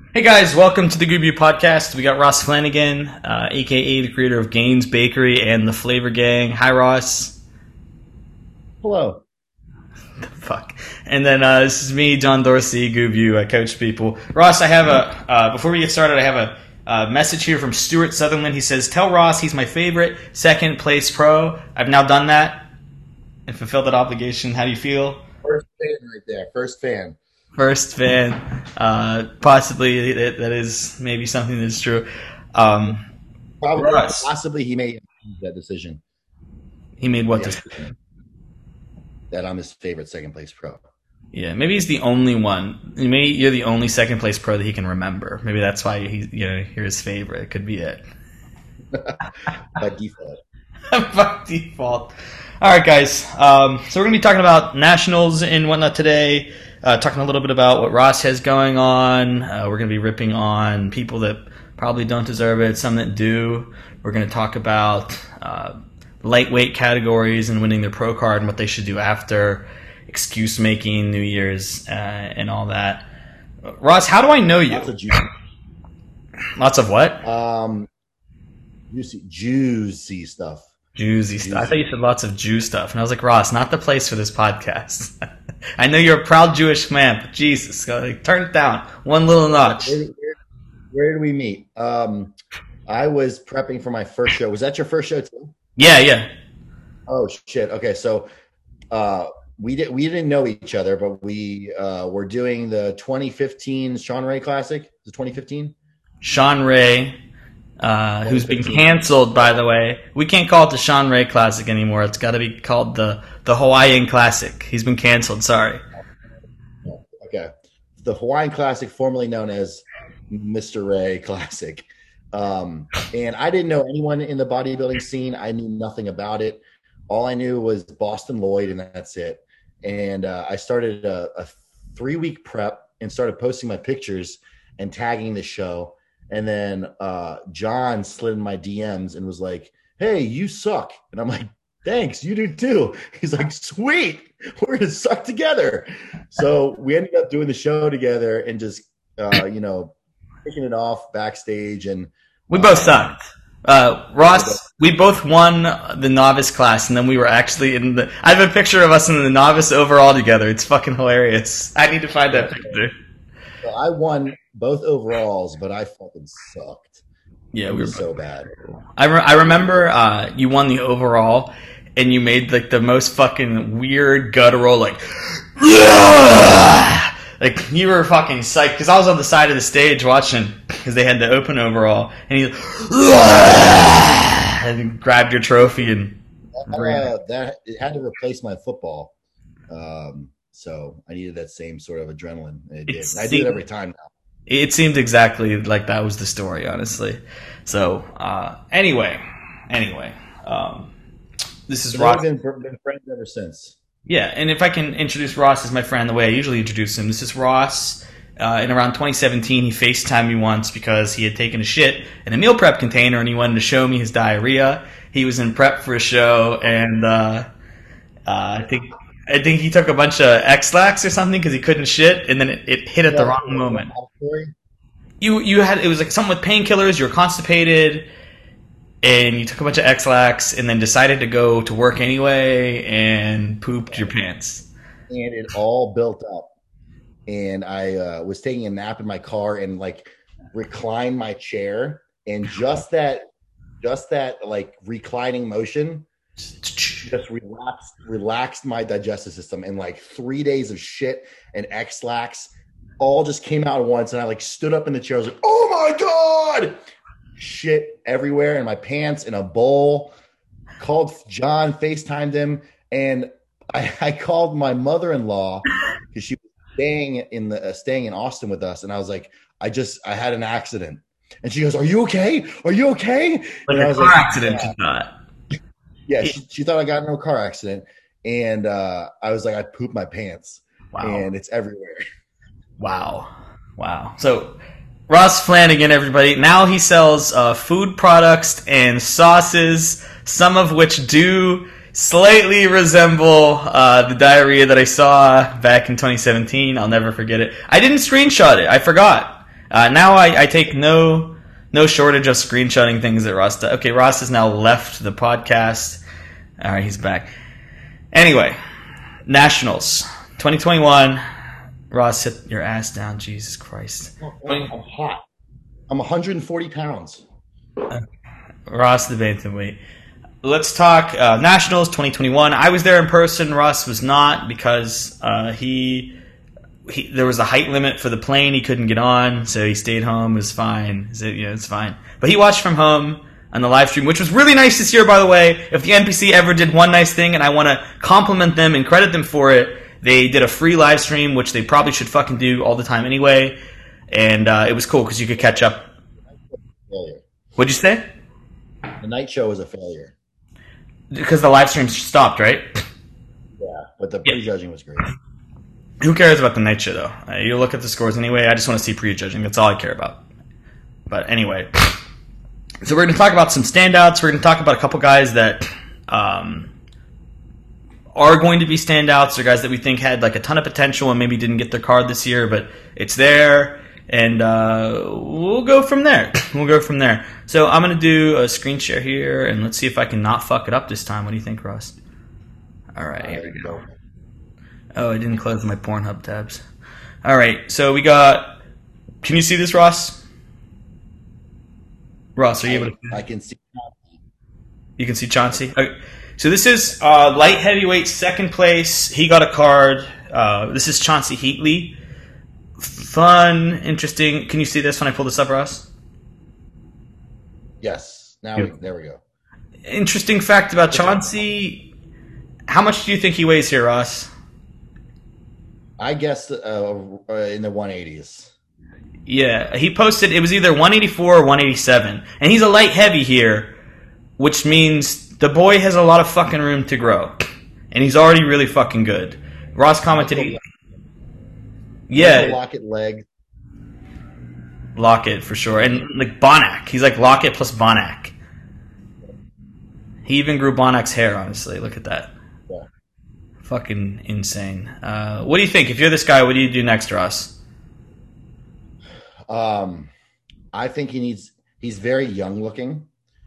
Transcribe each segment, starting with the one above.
Hey guys, welcome to the Goob Podcast. We got Ross Flanagan, aka the creator of Gaines Bakery and the Flavor Gang. Hi, Ross. Hello. Fuck. And then this is me, John Dorsey, Goob. I coach people. Ross, I have before we get started, I have a message here from Stuart Sutherland. He says, "Tell Ross he's my favorite second place pro." I've now done that and fulfilled that obligation. How do you feel? First fan right there. First fan. First fan. Possibly that is maybe something that's true. Probably, Russ. possibly he made that decision He made what decision? that I'm his favorite second place pro. Yeah, maybe he's the only one. Maybe you're the only second place pro that he can remember. Maybe that's why you're his favorite. It could be it. By default. By default. All right, guys. So we're going to be talking about nationals and whatnot today. Talking a little bit about what Ross has going on. We're going to be ripping on people that probably don't deserve it, some that do. We're going to talk about lightweight categories and winning their pro card and what they should do after, excuse making, New Year's, and all that. Ross, how do I know you? Lots of juicy. Lots of what? Juicy stuff. Juicy stuff. I thought you said lots of Jew stuff. And I was like, Ross, not the place for this podcast. I know you're a proud Jewish man, but Jesus, turn it down one little notch. Where did we meet? I was prepping for my first show. Was that your first show too? Yeah. Oh shit. Okay, so we didn't know each other, but we were doing the 2015 Sean Ray Classic. Is it 2015? Sean Ray, who's been canceled, by the way. We can't call it the Sean Ray Classic anymore. It's got to be called the Hawaiian Classic. He's been canceled. Sorry. Okay. The Hawaiian Classic, formerly known as Mr. Ray Classic. And I didn't know anyone in the bodybuilding scene. I knew nothing about it. All I knew was Boston Lloyd, and that's it. And I started a 3-week prep and started posting my pictures and tagging the show. And then John slid in my DMs and was like, "Hey, you suck." And I'm like, "Thanks, you do too." He's like, "Sweet, we're going to suck together." So we ended up doing the show together and just, kicking it off backstage. And we both sucked. Ross, we both won the novice class, and then we were actually I have a picture of us in the novice overall together. It's fucking hilarious. I need to find that picture. So I won both overalls, but I fucking sucked. Yeah, we were so bad. I remember you won the overall, and you made like the most fucking weird guttural like you were fucking psyched because I was on the side of the stage watching because they had the open overall, and he and grabbed your trophy and that it had to replace my football. So I needed that same sort of adrenaline. And it did. And I do it every time now. It seemed exactly like that was the story, honestly. So, anyway, this is Ross. We've been friends ever since. Yeah, and if I can introduce Ross as my friend the way I usually introduce him, this is Ross. In around 2017, he FaceTimed me once because he had taken a shit in a meal prep container and he wanted to show me his diarrhea. He was in prep for a show, and I think he took a bunch of X-Lax or something because he couldn't shit, and then it hit at the wrong moment. You had, it was like something with painkillers. You were constipated, and you took a bunch of X-Lax, and then decided to go to work anyway, and pooped your pants. And it all built up, and I was taking a nap in my car and like reclined my chair, and just that like reclining motion just relaxed my digestive system, and like 3 days of shit and X-Lax all just came out at once, and I like stood up in the chair. I was like, "Oh my God!" Shit everywhere in my pants, in a bowl. Called John, FaceTimed him, and I called my mother-in-law because she was staying in Austin with us, and I was like, I had an accident, and she goes, "Are you okay? Are you okay?" Like a car accident, you thought. Yeah, she thought I got in a car accident, and I was like, I pooped my pants. Wow. And it's everywhere. Wow. So Ross Flanagan, everybody. Now he sells food products and sauces, some of which do slightly resemble the diarrhea that I saw back in 2017. I'll never forget it. I didn't screenshot it. I forgot. Now I take no shortage of screenshotting things that Ross does. Okay, Ross has now left the podcast. All right, he's back. Anyway, Nationals 2021. Ross, sit your ass down. Jesus Christ. I'm hot. I'm 140 pounds. Ross, the bantamweight. Let's talk Nationals 2021. I was there in person. Ross was not because there was a height limit for the plane. He couldn't get on, so he stayed home. It was fine. It's fine. But he watched from home on the live stream, which was really nice this year, by the way. If the NPC ever did one nice thing, and I want to compliment them and credit them for it, they did a free live stream, which they probably should fucking do all the time anyway. And it was cool because you could catch up. Failure. What'd you say? The night show was a failure. Because the live stream stopped, right? Yeah, but the prejudging was great. Who cares about the night show, though? You look at the scores anyway. I just want to see prejudging. That's all I care about. But anyway. So we're going to talk about some standouts. We're going to talk about a couple guys that are going to be standouts, or guys that we think had like a ton of potential and maybe didn't get their card this year, but it's there. And we'll go from there. So I'm going to do a screen share here, and let's see if I can not fuck it up this time. What do you think, Ross? All right, here we go. Oh, I didn't close my Pornhub tabs. All right, so we got... Can you see this, Ross? Ross, are you able to... I can see. You can see Chauncey? Okay. So this is light heavyweight second place. He got a card. This is Chauncey Heatley. Fun, interesting. Can you see this when I pull this up, Ross? Yes. There we go. Interesting fact about Chauncey. How much do you think he weighs here, Ross? I guess in the 180s. Yeah, he posted it was either 184 or 187. And he's a light heavy here, which means the boy has a lot of fucking room to grow. And he's already really fucking good. Ross commented... Yeah, Lockett leg. Lockett for sure, and like Bonac, he's like Lockett plus Bonac. He even grew Bonac's hair. Honestly, look at that. Yeah. Fucking insane. What do you think? If you're this guy, what do you do next, Ross? I think he's very young looking,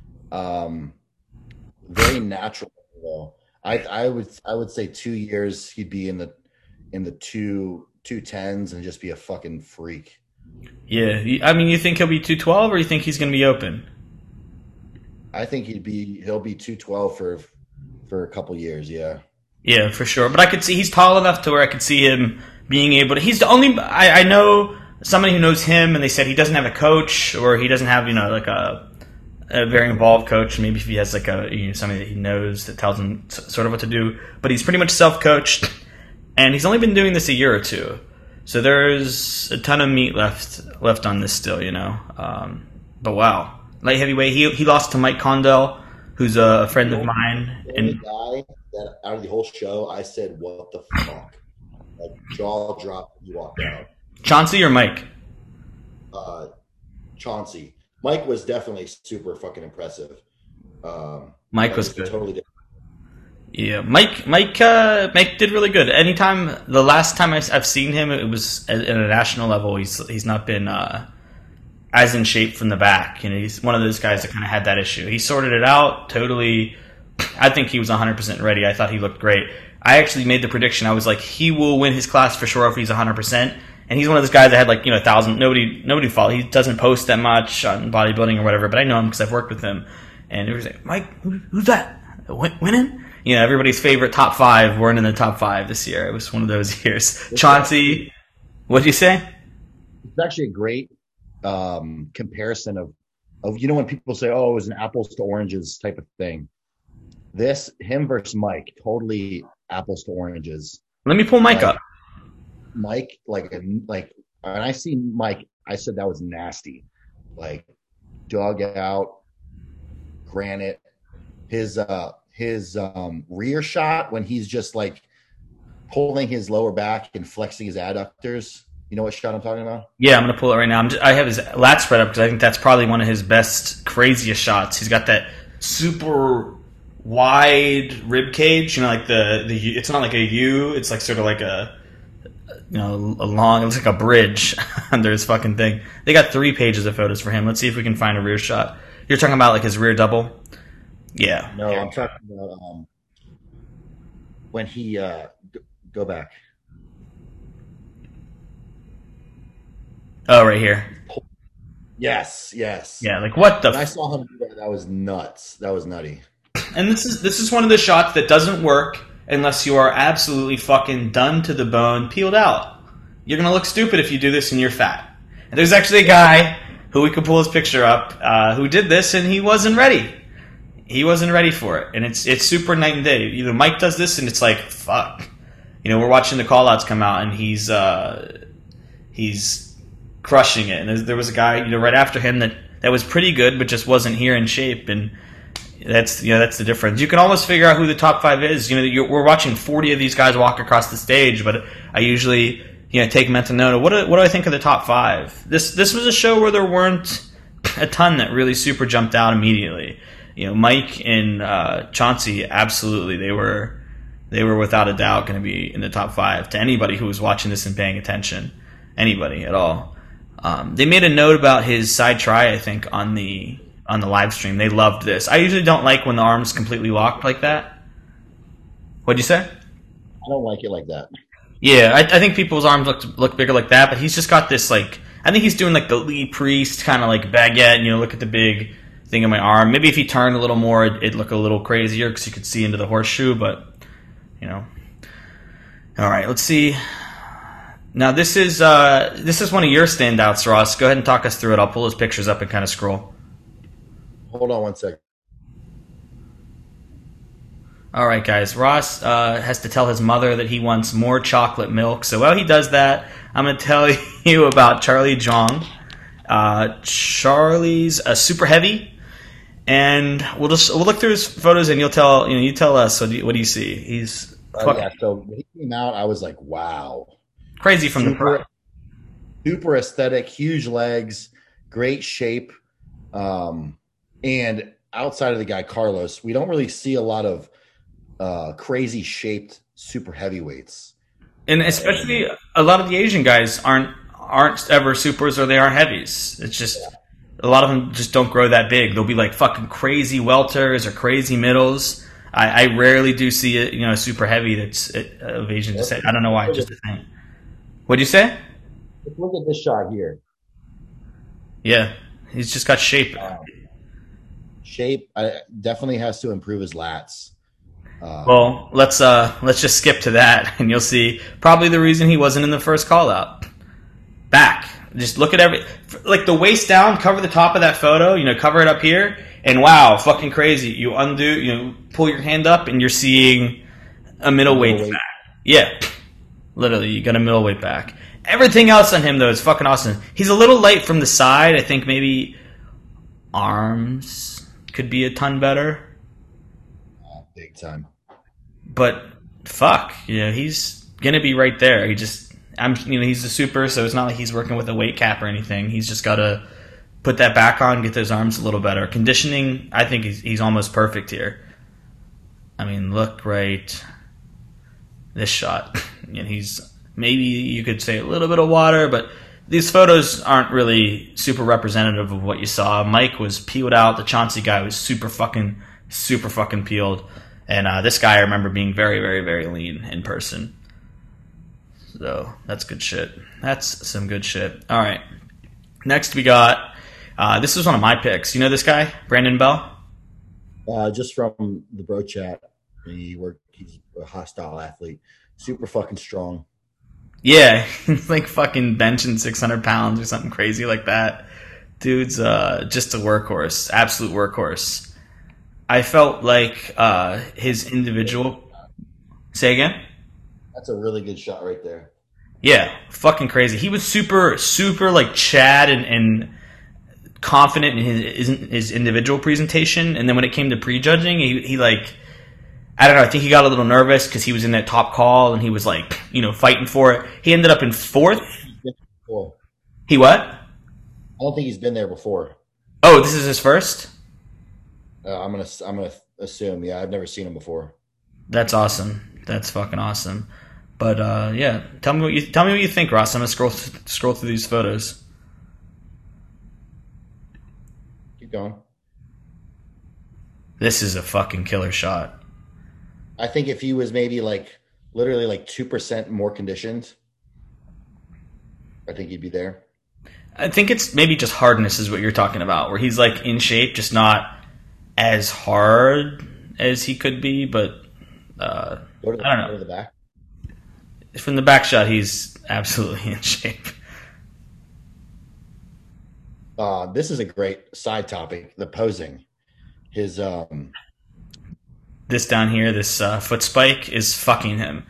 very natural. Though I would say 2 years he'd be in the 210s and just be a fucking freak. Yeah, I mean, you think he'll be 212, or you think he's going to be open? I think he'll be 212 for a couple years. Yeah. Yeah, for sure. But I could see he's tall enough to where I could see him being able to. He's the only. I know somebody who knows him, and they said he doesn't have a coach, or he doesn't have like a very involved coach. Maybe if he has like somebody that he knows that tells him sort of what to do. But he's pretty much self-coached. And he's only been doing this a year or two. So there's a ton of meat left on this still, But wow. Light heavyweight, he lost to Mike Condell, who's a friend of mine. And the guy that out of the whole show, I said, what the fuck? Like, jaw dropped when he walked out. Chauncey or Mike? Chauncey. Mike was definitely super fucking impressive. Mike was good. Totally different. Yeah, Mike did really good. The last time I've seen him, it was at a national level. He's not been as in shape from the back. He's one of those guys that kind of had that issue. He sorted it out totally. I think he was 100% ready. I thought he looked great. I actually made the prediction. I was like, he will win his class for sure if he's 100%. And he's one of those guys that had 1,000. Nobody followed. He doesn't post that much on bodybuilding or whatever, but I know him because I've worked with him. And it was like, Mike, who's that? Winning? Everybody's favorite top 5 weren't in the top 5 this year. It was one of those years. Chauncey, what'd you say? It's actually a great comparison of when people say, oh, it was an apples to oranges type of thing. Him versus Mike, totally apples to oranges. Let me pull Mike up. Mike, when I see Mike, I said that was nasty. Like, dug out, granite. His rear shot when he's just like pulling his lower back and flexing his adductors. You know what shot I'm talking about? Yeah, I'm going to pull it right now. I have his lat spread up because I think that's probably one of his best, craziest shots. He's got that super wide rib cage. It's not like a U. It's like sort of like a long, it looks like a bridge under his fucking thing. They got 3 pages of photos for him. Let's see if we can find a rear shot. You're talking about like his rear double? Yeah. No, I'm talking about when he go back. Oh, right here. Yes. Yeah, like what the? When I saw him do that, that was nuts. That was nutty. And this is one of the shots that doesn't work unless you are absolutely fucking done to the bone, peeled out. You're gonna look stupid if you do this and you're fat. And there's actually a guy who we could pull his picture up who did this, and he wasn't ready. He wasn't ready for it, and it's super night and day. You know, Mike does this, and it's like fuck. You know, we're watching the call-outs come out, and he's crushing it. And there was a guy, you know, right after him that was pretty good, but just wasn't here in shape, and that's the difference. You can almost figure out who the top 5 is. You know, we're watching 40 of these guys walk across the stage, but I usually take mental note of what do I think of the top 5. This was a show where there weren't a ton that really super jumped out immediately. You know, Mike and Chauncey, absolutely, they were without a doubt going to be in the top 5 to anybody who was watching this and paying attention, anybody at all. They made a note about his side try, I think, on the live stream. They loved this. I usually don't like when the arm's completely locked like that. What'd you say? I don't like it like that. Yeah, I think people's arms look bigger like that, but he's just got this, like, I think he's doing like the Lee Priest kind of like baguette, look at the big thing in my arm. Maybe if he turned a little more, it'd look a little crazier because you could see into the horseshoe, but, All right, let's see. Now, this is one of your standouts, Ross. Go ahead and talk us through it. I'll pull his pictures up and kind of scroll. Hold on one second. All right, guys. Ross has to tell his mother that he wants more chocolate milk. So while he does that, I'm going to tell you about Charlie Zhang. Charlie's super heavy, and we'll look through his photos, and you tell us what do you see. He's so when he came out, I was like, wow, crazy from the pro. Super aesthetic, huge legs, great shape, and outside of the guy Carlos, we don't really see a lot of crazy shaped super heavyweights, and especially a lot of the Asian guys aren't ever supers or they aren't heavies. It's just a lot of them just don't grow that big. They'll be like fucking crazy welters or crazy middles. I rarely do see a super heavy that's of Asian descent. I don't know why. It's just a thing. What'd you say? Look at this shot here. Yeah, he's just got shape. Shape definitely has to improve his lats. Well, let's just skip to that, and you'll see probably the reason he wasn't in the first call out. Back, just look at like the waist down, cover the top of that photo, cover it up here, and wow, fucking crazy. You undo, pull your hand up, and you're seeing a middleweight back. Yeah, literally, you got a middleweight back. Everything else on him though is fucking awesome. He's a little light from the side. I think maybe arms could be a ton better. Big time. But fuck, he's gonna be right there. He's a super, so it's not like he's working with a weight cap or anything. He's just got to put that back on, get those arms a little better. Conditioning, I think he's almost perfect here. I mean, look right, this shot. He's maybe you could say a little bit of water, but these photos aren't really super representative of what you saw. Mike was peeled out. The Chauncey guy was super fucking peeled. And this guy I remember being very, very, very lean in person. So that's good shit. That's some good shit. All right. Next we got, this is one of my picks. You know this guy, Brandon Bell? Just from the bro chat. He's a hostile athlete. Super fucking strong. Yeah, he's like fucking benching 600 pounds or something crazy like that. Dude's just a workhorse, absolute workhorse. I felt like his individual... Say again? That's a really good shot right there. Yeah, fucking crazy. He was super, super like Chad and confident in his individual presentation. And then when it came to prejudging, he like... I don't know, I think he got a little nervous because he was in that top call and he was like, fighting for it. He ended up in 4th. He what? I don't think he's been there before. Oh, this is his first? I'm gonna assume. Yeah, I've never seen him before. That's awesome. That's fucking awesome. But yeah, tell me what you think, Ross. I'm gonna scroll through these photos. Keep going. This is a fucking killer shot. I think if he was maybe like literally like 2% more conditioned, I think he'd be there. I think it's maybe just hardness is what you're talking about, where he's like in shape, just not as hard as he could be. But I don't know. Go to the back. From the back shot, he's absolutely in shape. This is a great side topic. The posing. His This down here, this foot spike is fucking him.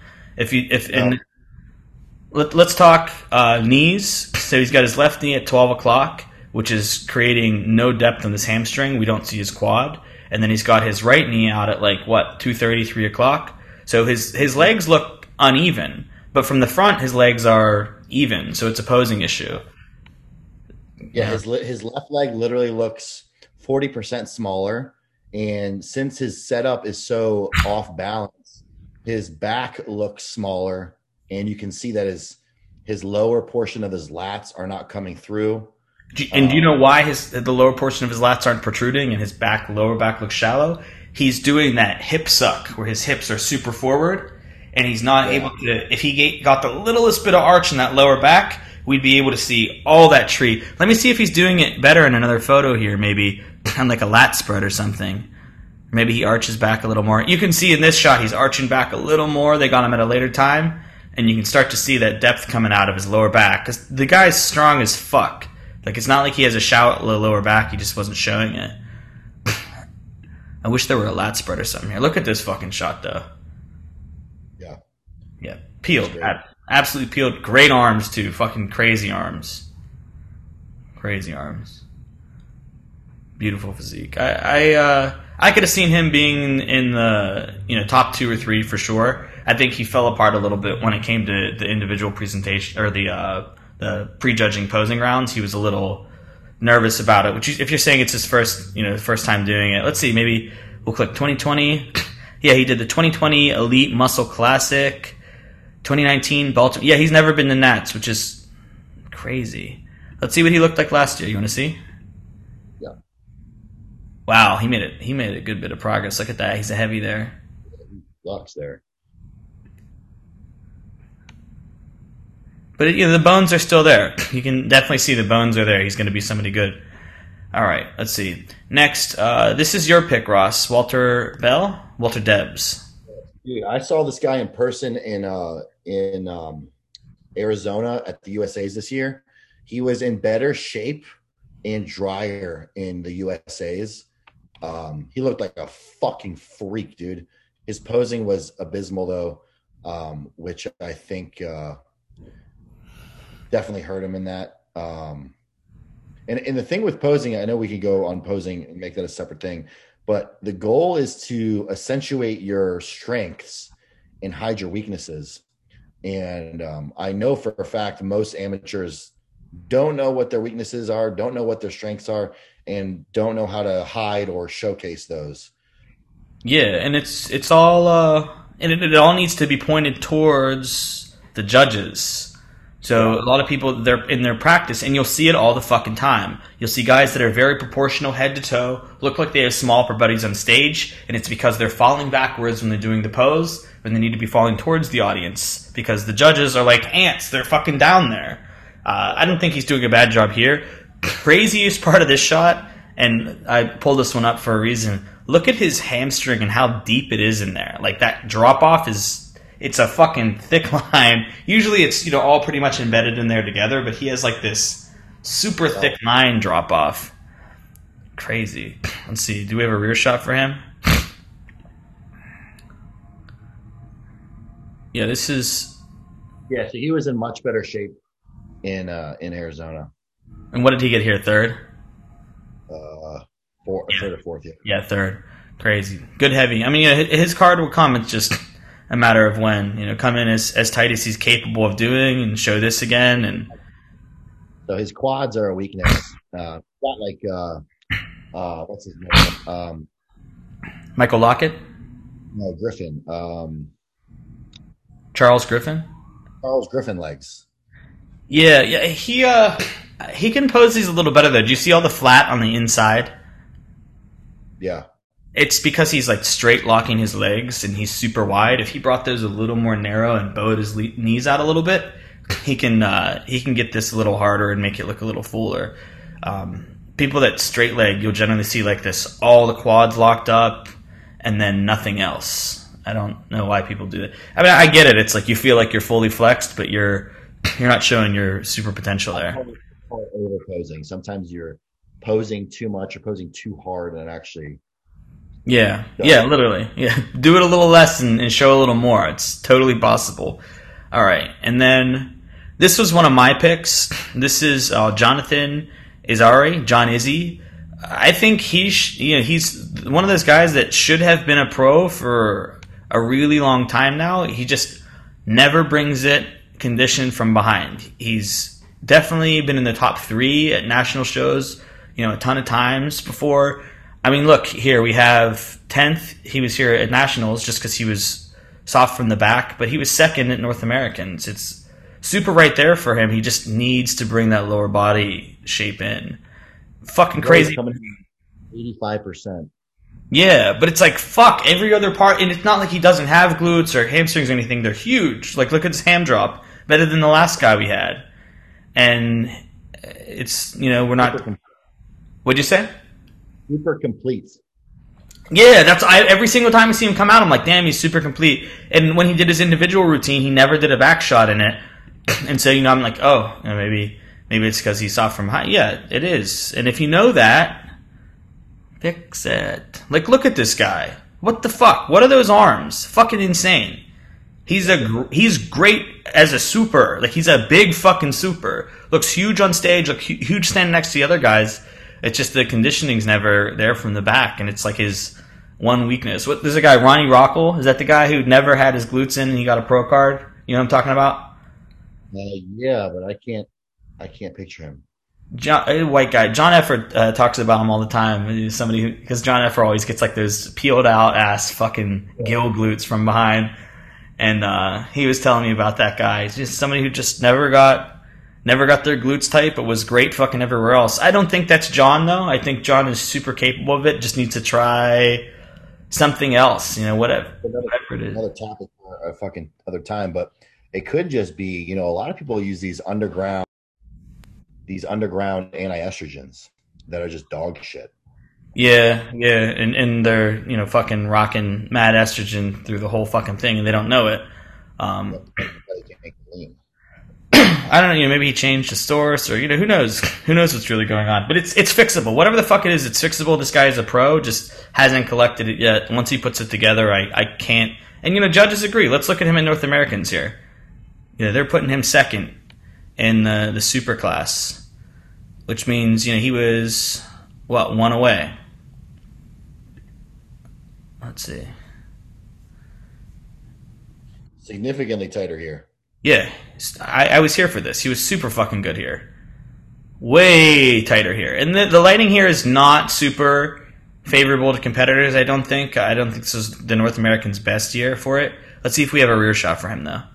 Let's talk knees. So he's got his left knee at 12 o'clock, which is creating no depth in this hamstring. We don't see his quad. And then he's got his right knee out at 2:30, 3 o'clock. So his legs look uneven, but from the front his legs are even. So it's a posing issue. Yeah, his left leg literally looks 40% smaller, and since his setup is so off balance, his back looks smaller, and you can see that his lower portion of his lats are not coming through. And do you know why the lower portion of his lats aren't protruding and his lower back looks shallow? He's doing that hip suck where his hips are super forward, and he's not able to. If he got the littlest bit of arch in that lower back, we'd be able to see all that tree. Let me see if he's doing it better in another photo here, maybe on like a lat spread or something. Maybe he arches back a little more. You can see in this shot he's arching back a little more. They got him at a later time, and you can start to see that depth coming out of his lower back because the guy's strong as fuck. Like, it's not like he has a shallow lower back. He just wasn't showing it. I wish there were a lat spread or something here. Look at this fucking shot, though. Yeah. Yeah. Peeled. Absolutely peeled. Great arms, too. Fucking crazy arms. Crazy arms. Beautiful physique. I could have seen him being in the top 2 or 3 for sure. I think he fell apart a little bit when it came to the individual presentation or the prejudging posing rounds. He was a little nervous about it. Which, if you're saying it's his first time doing it, let's see. Maybe we'll click 2020. Yeah, he did the 2020 Elite Muscle Classic, 2019 Baltimore. Yeah, he's never been to Nats, which is crazy. Let's see what he looked like last year. You want to see? Yeah. Wow, he made a good bit of progress. Look at that. He's a heavy there. Locks there. But the bones are still there. You can definitely see the bones are there. He's going to be somebody good. All right, let's see. Next, this is your pick, Ross. Walter Debs. Dude, I saw this guy in person in Arizona at the USA's this year. He was in better shape and drier in the USA's. He looked like a fucking freak, dude. His posing was abysmal, though, which I think definitely hurt him in that. And the thing with posing, I know we could go on posing and make that a separate thing, but the goal is to accentuate your strengths and hide your weaknesses. And I know for a fact most amateurs don't know what their weaknesses are, don't know what their strengths are, and don't know how to hide or showcase those. Yeah, and it's all and it all needs to be pointed towards the judges. So a lot of people, they're in their practice, and you'll see it all the fucking time. You'll see guys that are very proportional head to toe, look like they have small upper bodies on stage, and it's because they're falling backwards when they're doing the pose, when they need to be falling towards the audience, because the judges are like ants. They're fucking down there. I don't think he's doing a bad job here. Craziest part of this shot, and I pulled this one up for a reason, look at his hamstring and how deep it is in there. Like, that drop-off it's a fucking thick line. Usually it's, all pretty much embedded in there together, but he has like this super thick line drop off. Crazy. Let's see. Do we have a rear shot for him? Yeah, this is... Yeah, so he was in much better shape in Arizona. And what did he get here? Third? Third or fourth, yeah. Yeah, third. Crazy. Good heavy. I mean, his card will come. It's just a matter of when, come in as tight as he's capable of doing and show this again. And so his quads are a weakness. Not like what's his name? Michael Lockett? No, Griffin. Charles Griffin. Charles Griffin legs. Yeah, he can pose these a little better though. Do you see all the flat on the inside? Yeah. It's because he's like straight locking his legs and he's super wide. If he brought those a little more narrow and bowed his knees out a little bit, he can get this a little harder and make it look a little fuller. People that straight leg, you'll generally see like this, all the quads locked up and then nothing else. I don't know why people do that. I mean, I get it. It's like you feel like you're fully flexed, but you're not showing your super potential there. Over posing. Sometimes you're posing too much or posing too hard, and actually. Yeah, literally. Yeah, do it a little less and show a little more. It's totally possible. All right, and then this was one of my picks. This is Jonathan Izari, John Izzy. I think he's one of those guys that should have been a pro for a really long time now. He just never brings it conditioned from behind. He's definitely been in the top 3 at national shows, a ton of times before. I mean, look, here we have 10th. He was here at nationals just because he was soft from the back, but he was 2nd at North Americans. It's super right there for him. He just needs to bring that lower body shape in. Fucking crazy. 85%. Yeah, but it's like, fuck, every other part, and it's not like he doesn't have glutes or hamstrings or anything. They're huge. Like, look at his ham drop. Better than the last guy we had. And it's, we're not... What'd you say? Super complete. Yeah, every single time I see him come out, I'm like, damn, he's super complete. And when he did his individual routine, he never did a back shot in it. And so, I'm like, oh, maybe it's because he's soft from high. Yeah, it is. And if you know that, fix it. Like, look at this guy. What the fuck? What are those arms? Fucking insane. He's great as a super. Like, he's a big fucking super. Looks huge on stage. Look huge standing next to the other guys. It's just the conditioning's never there from the back, and it's like his one weakness. There's a guy, Ronnie Rockel. Is that the guy who never had his glutes in and he got a pro card? You know what I'm talking about? Yeah, but I can't picture him. White guy. John Effer talks about him all the time. He's somebody because John Effer always gets like those peeled out ass fucking gill glutes from behind. And he was telling me about that guy. He's just somebody who just never got their glutes tight, but was great fucking everywhere else. I don't think that's John, though. I think John is super capable of it. Just needs to try something else, whatever it is. Another topic for a fucking other time, but it could just be, a lot of people use these underground anti-estrogens that are just dog shit. Yeah, and they're fucking rocking mad estrogen through the whole fucking thing, and they don't know it. I don't know, maybe he changed his source, or who knows what's really going on. But it's fixable. Whatever the fuck it is, it's fixable. This guy is a pro, just hasn't collected it yet. Once he puts it together, I can't. And judges agree. Let's look at him in North Americans here. They're putting him 2nd in the super class, which means he was 1 away. Let's see. Significantly tighter here. Yeah, I was here for this. He was super fucking good here. Way tighter here. And the lighting here is not super favorable to competitors, I don't think. I don't think this is the North American's best year for it. Let's see if we have a rear shot for him, though.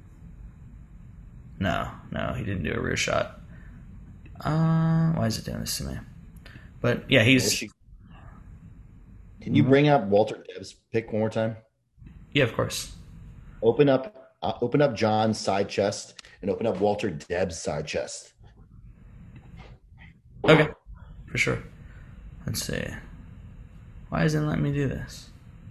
No, he didn't do a rear shot. Why is it doing this to me? But, yeah, he's... Can you bring up Walter Deb's pick one more time? Yeah, of course. Open up John's side chest and open up Walter Deb's side chest. Okay, for sure. Let's see. Why isn't it letting me do this?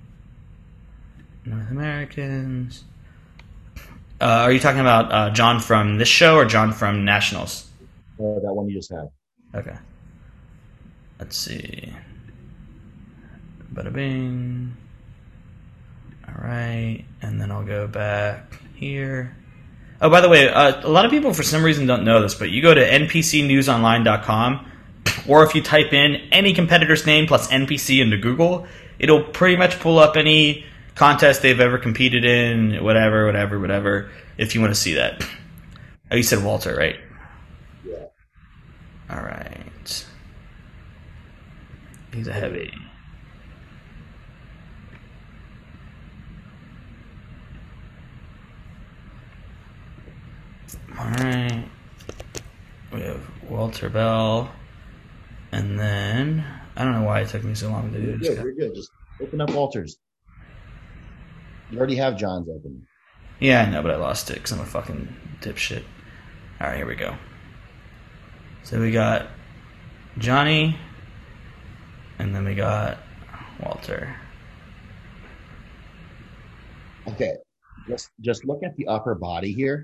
North Americans. Are you talking about John from this show or John from Nationals? That one you just had. Okay. Let's see. Bada bing. All right, and then I'll go back here. Oh, by the way, a lot of people for some reason don't know this, but you go to npcnewsonline.com, or if you type in any competitor's name plus NPC into Google, it'll pretty much pull up any contest they've ever competed in, whatever, if you want to see that. Oh, you said Walter, right? Yeah. All right. He's a heavy. Walter Bell, and then I don't know why it took me so long to do this. You're good. Just open up Walter's. You already have John's open. Yeah, I know, but I lost it because I'm a fucking dipshit. All right, here we go. So we got Johnny, and then we got Walter. Okay, just look at the upper body here.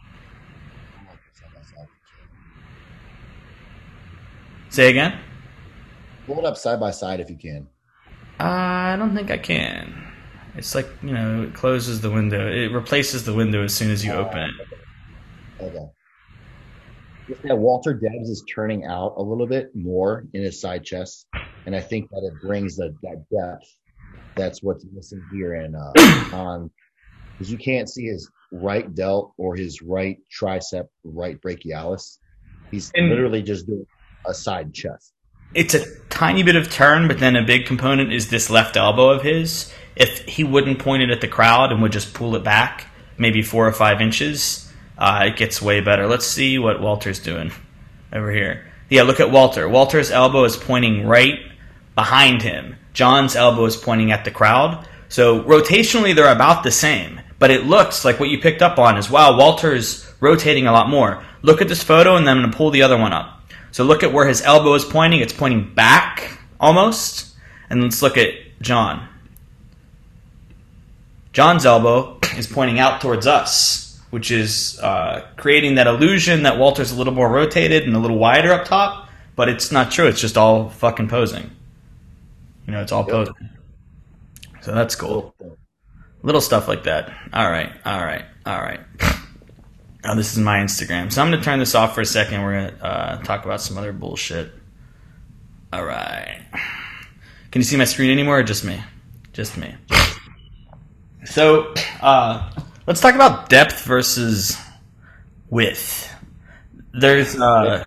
Say again? Pull it up side by side if you can. I don't think I can. It's like, it closes the window. It replaces the window as soon as you open it. Okay. Yeah, Walter Debs is turning out a little bit more in his side chest, and I think that it brings that depth. That's what's missing here, and because you can't see his right delt or his right tricep, right brachialis. He's literally just doing a side chest. It's a tiny bit of turn, but then a big component is this left elbow of his. If he wouldn't point it at the crowd and would just pull it back, maybe 4 or 5 inches, it gets way better. Let's see what Walter's doing over here. Yeah, look at Walter. Walter's elbow is pointing right behind him. John's elbow is pointing at the crowd. So rotationally, they're about the same. But it looks like what you picked up on is, wow, Walter's rotating a lot more. Look at this photo, and then I'm going to pull the other one up. So look at where his elbow is pointing. It's pointing back, almost. And let's look at John. John's elbow is pointing out towards us, which is creating that illusion that Walter's a little more rotated and a little wider up top. But it's not true. It's just all fucking posing. It's all posing. So that's cool. Little stuff like that. All right. Oh, this is my Instagram. So I'm going to turn this off for a second. We're going to talk about some other bullshit. All right. Can you see my screen anymore or just me? Just me. So let's talk about depth versus width. There's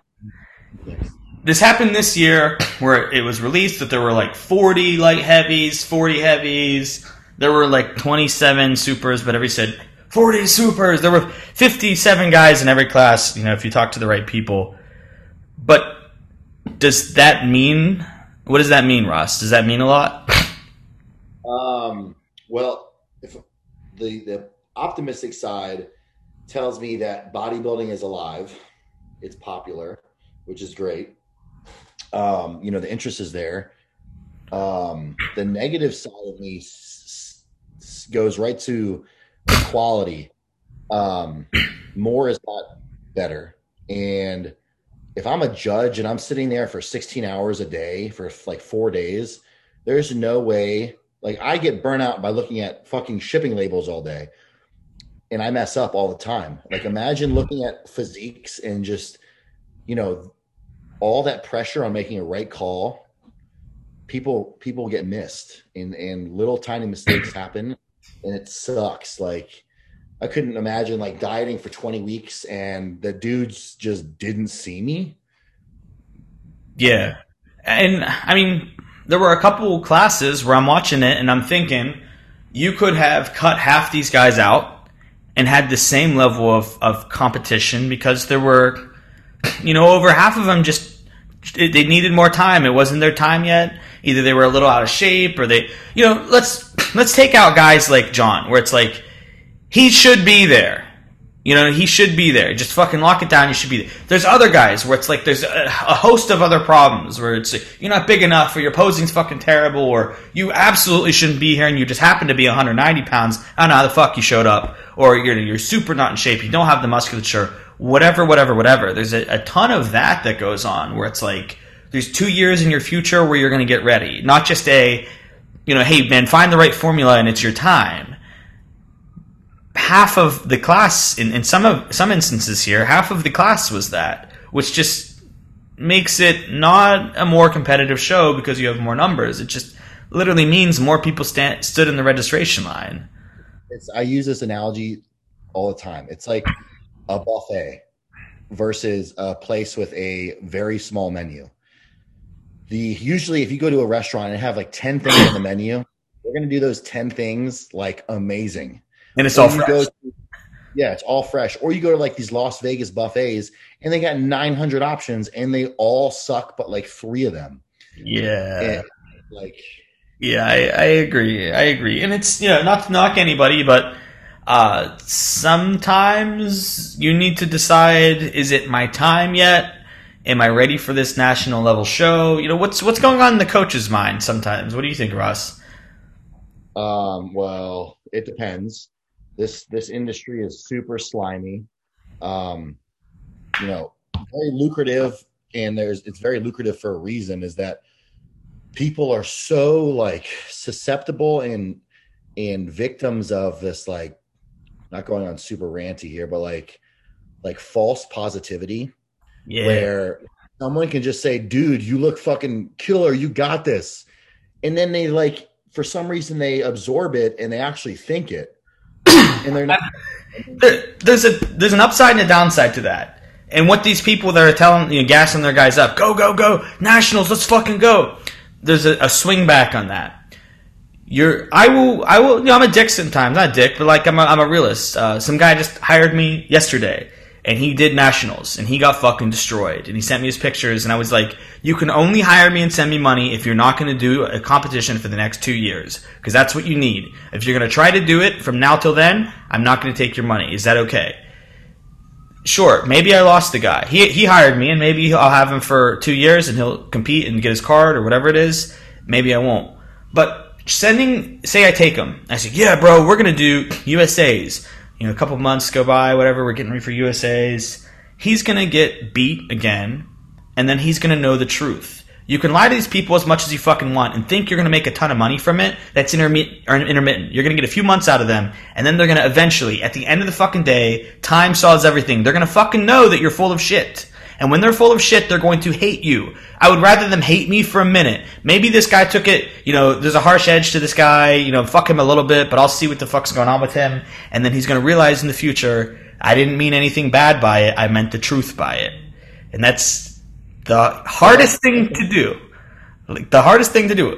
this happened this year where it was released that there were like 40 light heavies, 40 heavies. There were like 27 supers, but every said 40 supers. There were 57 guys in every class, if you talk to the right people. But what does that mean, Ross? Does that mean a lot? Well, if the optimistic side tells me that bodybuilding is alive, it's popular, which is great. The interest is there. The negative side of me goes right to quality. More is not better. And if I'm a judge and I'm sitting there for 16 hours a day for like 4 days, there's no way. Like, I get burnt out by looking at fucking shipping labels all day, and I mess up all the time. Like, imagine looking at physiques and just, all that pressure on making a right call. People get missed, and little tiny mistakes happen, and it sucks. Like, I couldn't imagine like dieting for 20 weeks and the dudes just didn't see me. Yeah. And I mean, there were a couple classes where I'm watching it and I'm thinking you could have cut half these guys out and had the same level of competition because there were, over half of them they needed more time. It wasn't their time yet. Either they were a little out of shape or they, let's take out guys like John where it's like, he should be there. He should be there. Just fucking lock it down. You should be there. There's other guys where it's like there's a host of other problems where it's like, you're not big enough or your posing's fucking terrible or you absolutely shouldn't be here and you just happen to be 190 pounds. I don't know how the fuck you showed up. Or you're super not in shape. You don't have the musculature. Whatever. There's a ton of that goes on where it's like there's 2 years in your future where you're going to get ready. Not just hey man, find the right formula and it's your time. Half of the class, in some instances here, half of the class was that, which just makes it not a more competitive show because you have more numbers. It just literally means more people stood in the registration line. I use this analogy all the time. It's like a buffet versus a place with a very small menu. Usually if you go to a restaurant and have like 10 things on the menu, they're going to do those 10 things like amazing. And it's all fresh. Yeah, it's all fresh. Or you go to like these Las Vegas buffets and they got 900 options and they all suck, but like three of them. Yeah. And like, Yeah, I agree. I agree. And it's, not to knock anybody, but sometimes you need to decide, is it my time yet? Am I ready for this national level show? What's going on in the coach's mind sometimes? What do you think, Ross? well, it depends. This industry is super slimy. Um, very lucrative, and it's very lucrative for a reason. Is that people are so like susceptible and victims of this, like, not going on super ranty here, but like false positivity, Yeah. where someone can just say, dude, you look fucking killer, you got this, and then they, like, for some reason they absorb it and they actually think it, and they're not. There's an upside and a downside to that. And what these people that are telling, gassing their guys up, go, go, go, Nationals, let's fucking go. There's a swing back on that. I will, I'm a dick sometimes, not a dick, but like I'm a realist. Some guy just hired me yesterday, and he did Nationals, and he got fucking destroyed. And he sent me his pictures, and I was like, you can only hire me and send me money if you're not going to do a competition for the next 2 years, because that's what you need. If you're going to try to do it from now till then, I'm not going to take your money. Is that okay? Sure, maybe I lost the guy. He hired me, and maybe I'll have him for 2 years, and he'll compete and get his card or whatever it is. Maybe I won't. But say I take him. I say, yeah, bro, we're going to do USAs. A couple months go by, whatever, we're getting ready for USAs. He's going to get beat again, and then he's going to know the truth. You can lie to these people as much as you fucking want and think you're going to make a ton of money from it. That's intermittent. You're going to get a few months out of them, and then they're going to eventually, at the end of the fucking day, time solves everything. They're going to fucking know that you're full of shit. And when they're full of shit, they're going to hate you. I would rather them hate me for a minute. Maybe this guy took it, there's a harsh edge to this guy, fuck him a little bit, but I'll see what the fuck's going on with him. And then he's going to realize in the future, I didn't mean anything bad by it. I meant the truth by it. And that's the hardest thing to do. Like, the hardest thing to do.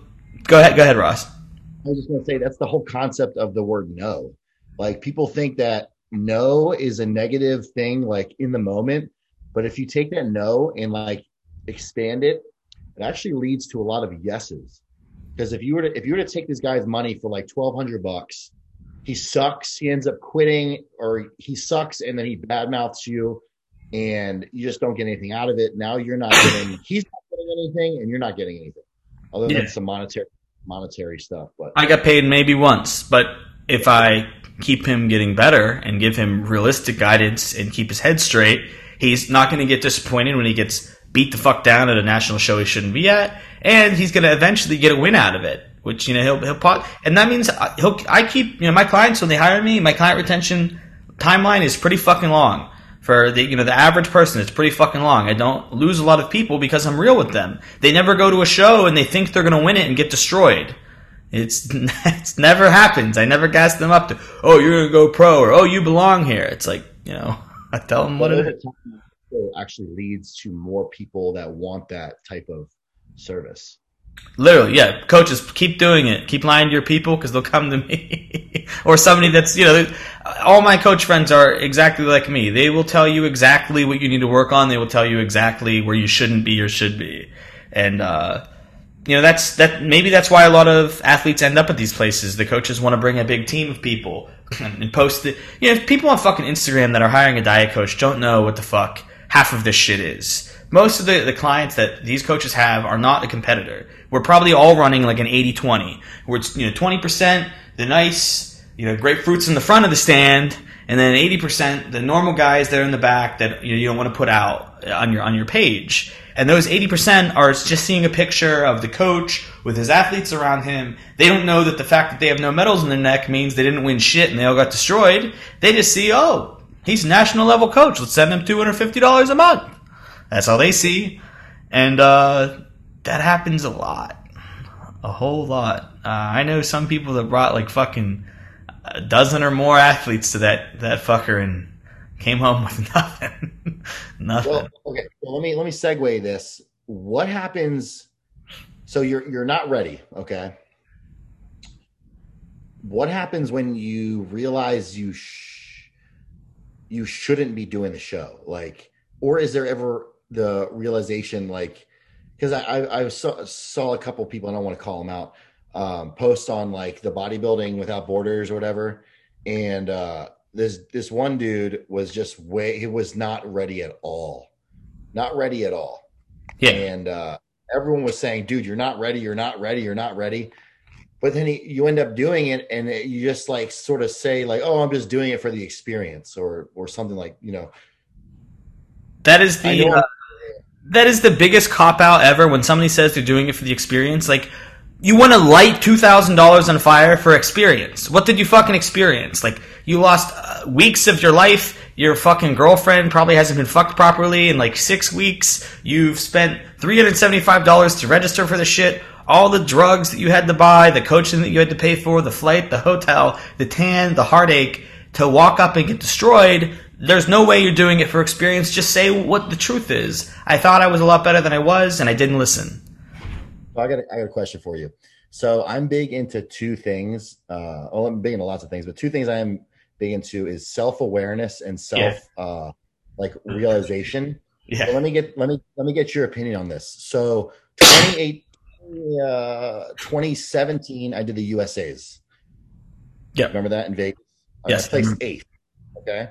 Go ahead, Ross. I was just going to say, that's the whole concept of the word no. Like, people think that no is a negative thing, like, in the moment. But if you take that no and like expand it, it actually leads to a lot of yeses. Because if you were to take this guy's money for like $1,200, he sucks, he ends up quitting, or he sucks and then he badmouths you, and you just don't get anything out of it. Now he's not getting anything, and you're not getting anything other than some monetary stuff. But I got paid maybe once, but if I keep him getting better and give him realistic guidance and keep his head straight, he's not going to get disappointed when he gets beat the fuck down at a national show he shouldn't be at, and he's going to eventually get a win out of it, which, he'll pop. And that means I keep, my clients, when they hire me, my client retention timeline is pretty fucking long. For the average person, it's pretty fucking long. I don't lose a lot of people because I'm real with them. They never go to a show and they think they're going to win it and get destroyed. It's never happens. I never gas them up to, oh, you're going to go pro, or, oh, you belong here. It's like, I tell them what it is. Actually leads to more people that want that type of service. Literally, yeah. Coaches, keep doing it. Keep lying to your people, because they'll come to me. Or somebody that's, all my coach friends are exactly like me. They will tell you exactly what you need to work on. They will tell you exactly where you shouldn't be or should be. And, maybe that's why a lot of athletes end up at these places. The coaches want to bring a big team of people and post it. People on fucking Instagram that are hiring a diet coach don't know what the fuck half of this shit is. Most of the clients that these coaches have are not a competitor. We're probably all running like an 80-20, where it's 20% the nice, grapefruits in the front of the stand, and then 80% the normal guys there in the back that you don't want to put out on your page. And those 80% are just seeing a picture of the coach with his athletes around him. They don't know that the fact that they have no medals in their neck means they didn't win shit and they all got destroyed. They just see, oh, he's a national level coach. Let's send him $250 a month. That's all they see. And that happens a lot. A whole lot. I know some people that brought like fucking a dozen or more athletes to that fucker and came home with nothing. Nothing. Well, okay. Well, let me segue this. What happens? So you're not ready. Okay. What happens when you realize you shouldn't be doing the show? Like, or is there ever the realization, like, because I saw a couple people, I don't want to call them out, post on like the bodybuilding without borders or whatever, and this one dude was just he was not ready at all, not ready at all. Yeah. And everyone was saying, dude, you're not ready, you're not ready, you're not ready. But then you end up doing it, and you just like sort of say like, oh, I'm just doing it for the experience, or something, like, you know. That is the biggest cop out ever when somebody says they're doing it for the experience. Like, you want to light $2,000 on fire for experience. What did you fucking experience? Like, you lost weeks of your life. Your fucking girlfriend probably hasn't been fucked properly in like 6 weeks. You've spent $375 to register for the shit. All the drugs that you had to buy, the coaching that you had to pay for, the flight, the hotel, the tan, the heartache, to walk up and get destroyed. There's no way you're doing it for experience. Just say what the truth is. I thought I was a lot better than I was, and I didn't listen. I got a question for you. So I'm big into two things. Well, I'm big into lots of things, but two things I am big into is self-awareness and like realization. Yeah. So let me get your opinion on this. So 2017, I did the USAs. Yeah. Remember that in Vegas? Yes. I placed 8th. Okay.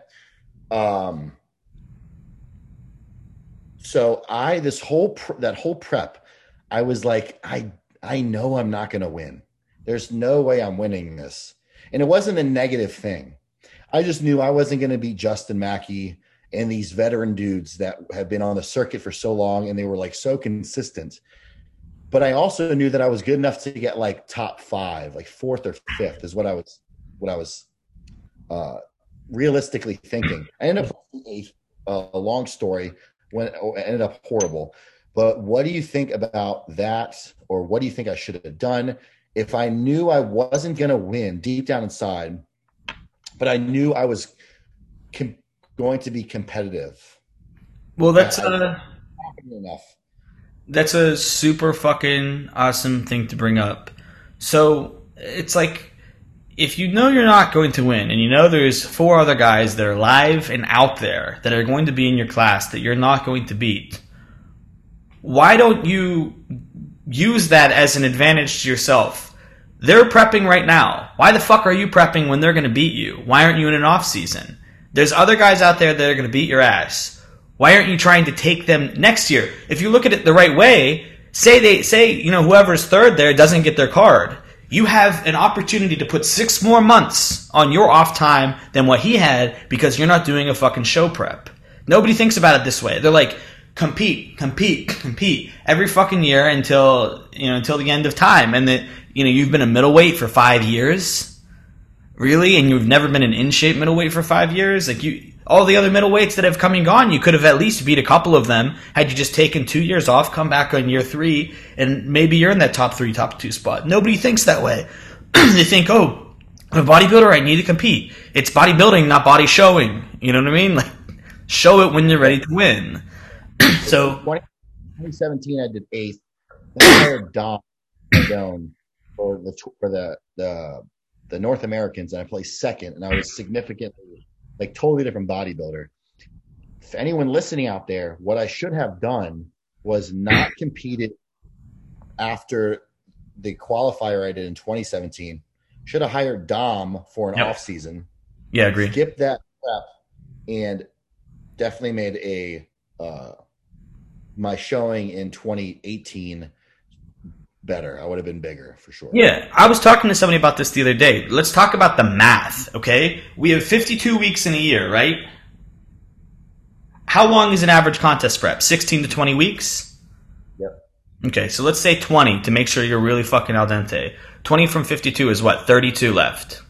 So that whole prep, I was like, I know I'm not going to win. There's no way I'm winning this. And it wasn't a negative thing. I just knew I wasn't going to beat Justin Mackey and these veteran dudes that have been on the circuit for so long, and they were like so consistent. But I also knew that I was good enough to get like top 5, like 4th or 5th is what I was realistically thinking. I ended up 8th, a long story, when it ended up horrible. But what do you think about that? Or what do you think I should have done if I knew I wasn't going to win deep down inside, but I knew I was going to be competitive? Well, that's a super fucking awesome thing to bring up. So it's like, if you know you're not going to win, and you know there's 4 other guys that are live and out there that are going to be in your class that you're not going to beat, why don't you use that as an advantage to yourself? They're prepping right now. Why the fuck are you prepping when they're going to beat you? Why aren't you in an off season? There's other guys out there that are going to beat your ass. Why aren't you trying to take them next year? If you look at it the right way, say whoever's 3rd there doesn't get their card. You have an opportunity to put 6 more months on your off time than what he had because you're not doing a fucking show prep. Nobody thinks about it this way. They're like, compete every fucking year until the end of time. And that, you've been a middleweight for 5 years. Really? And you've never been an in-shape middleweight for 5 years? Like, all the other middleweights that have come and gone, you could have at least beat a couple of them had you just taken 2 years off, come back on year 3, and maybe you're in that top 3, top 2 spot. Nobody thinks that way. They think, oh, I'm a bodybuilder, I need to compete. It's bodybuilding, not body showing. You know what I mean? Like, show it when you're ready to win. So 2017, I did 8th. Then I hired Dom for the North Americans, and I placed 2nd, and I was significantly, like, totally different bodybuilder. If anyone listening out there, what I should have done was not competed after the qualifier I did in 2017. Should have hired Dom for an off season. Yeah, agree. Skipped that prep, and definitely made my showing in 2018 better. I would have been bigger for sure. Yeah, I was talking to somebody about this the other day. Let's talk about the math, okay? We have 52 weeks in a year, right? How long is an average contest prep? 16 to 20 weeks? Yep. Okay, so let's say 20 to make sure you're really fucking al dente. 20 from 52 is what? 32 left.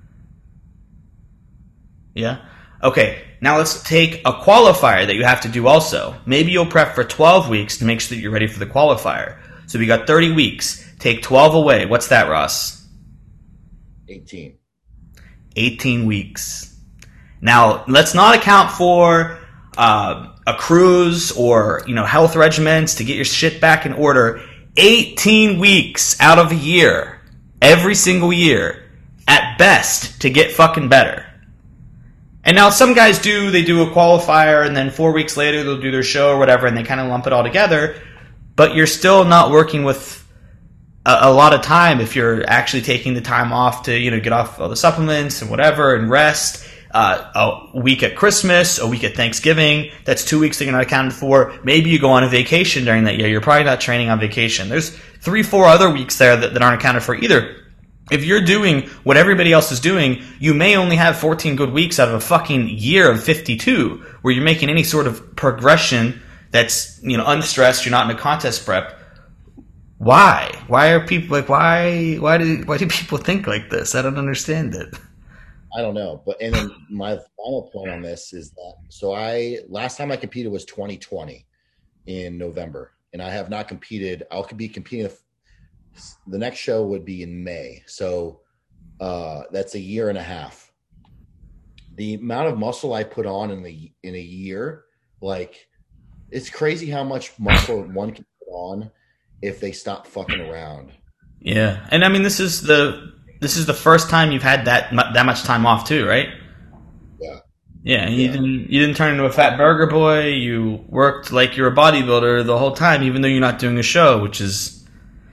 Yeah? Okay, now let's take a qualifier that you have to do also. Maybe you'll prep for 12 weeks to make sure that you're ready for the qualifier. So we got 30 weeks. Take 12 away. What's that, Ross? 18. 18 weeks. Now, let's not account for a cruise or health regimens to get your shit back in order. 18 weeks out of a year, every single year, at best, to get fucking better. And now some guys they do a qualifier, and then 4 weeks later they'll do their show or whatever, and they kind of lump it all together. But you're still not working with a lot of time if you're actually taking the time off to, get off all the supplements and whatever and rest. A week at Christmas, a week at Thanksgiving, that's 2 weeks that you're not accounted for. Maybe you go on a vacation during that year. You're probably not training on vacation. There's 3-4 other weeks there that aren't accounted for either. If you're doing what everybody else is doing, you may only have 14 good weeks out of a fucking year of 52 where you're making any sort of progression that's, unstressed, you're not in a contest prep. Why? Why are people like, why do people think like this? I don't understand it. I don't know. And then my final point on this is that, last time I competed was 2020 in November, and I have not competed. I'll be competing. The next show would be in May. So, that's a year and a half. The amount of muscle I put on in a year, like, it's crazy how much muscle one can put on if they stop fucking around. Yeah. And I mean, this is the first time you've had that much time off too, right? Yeah. Yeah. You didn't turn into a fat burger boy. You worked like you're a bodybuilder the whole time, even though you're not doing a show, which is,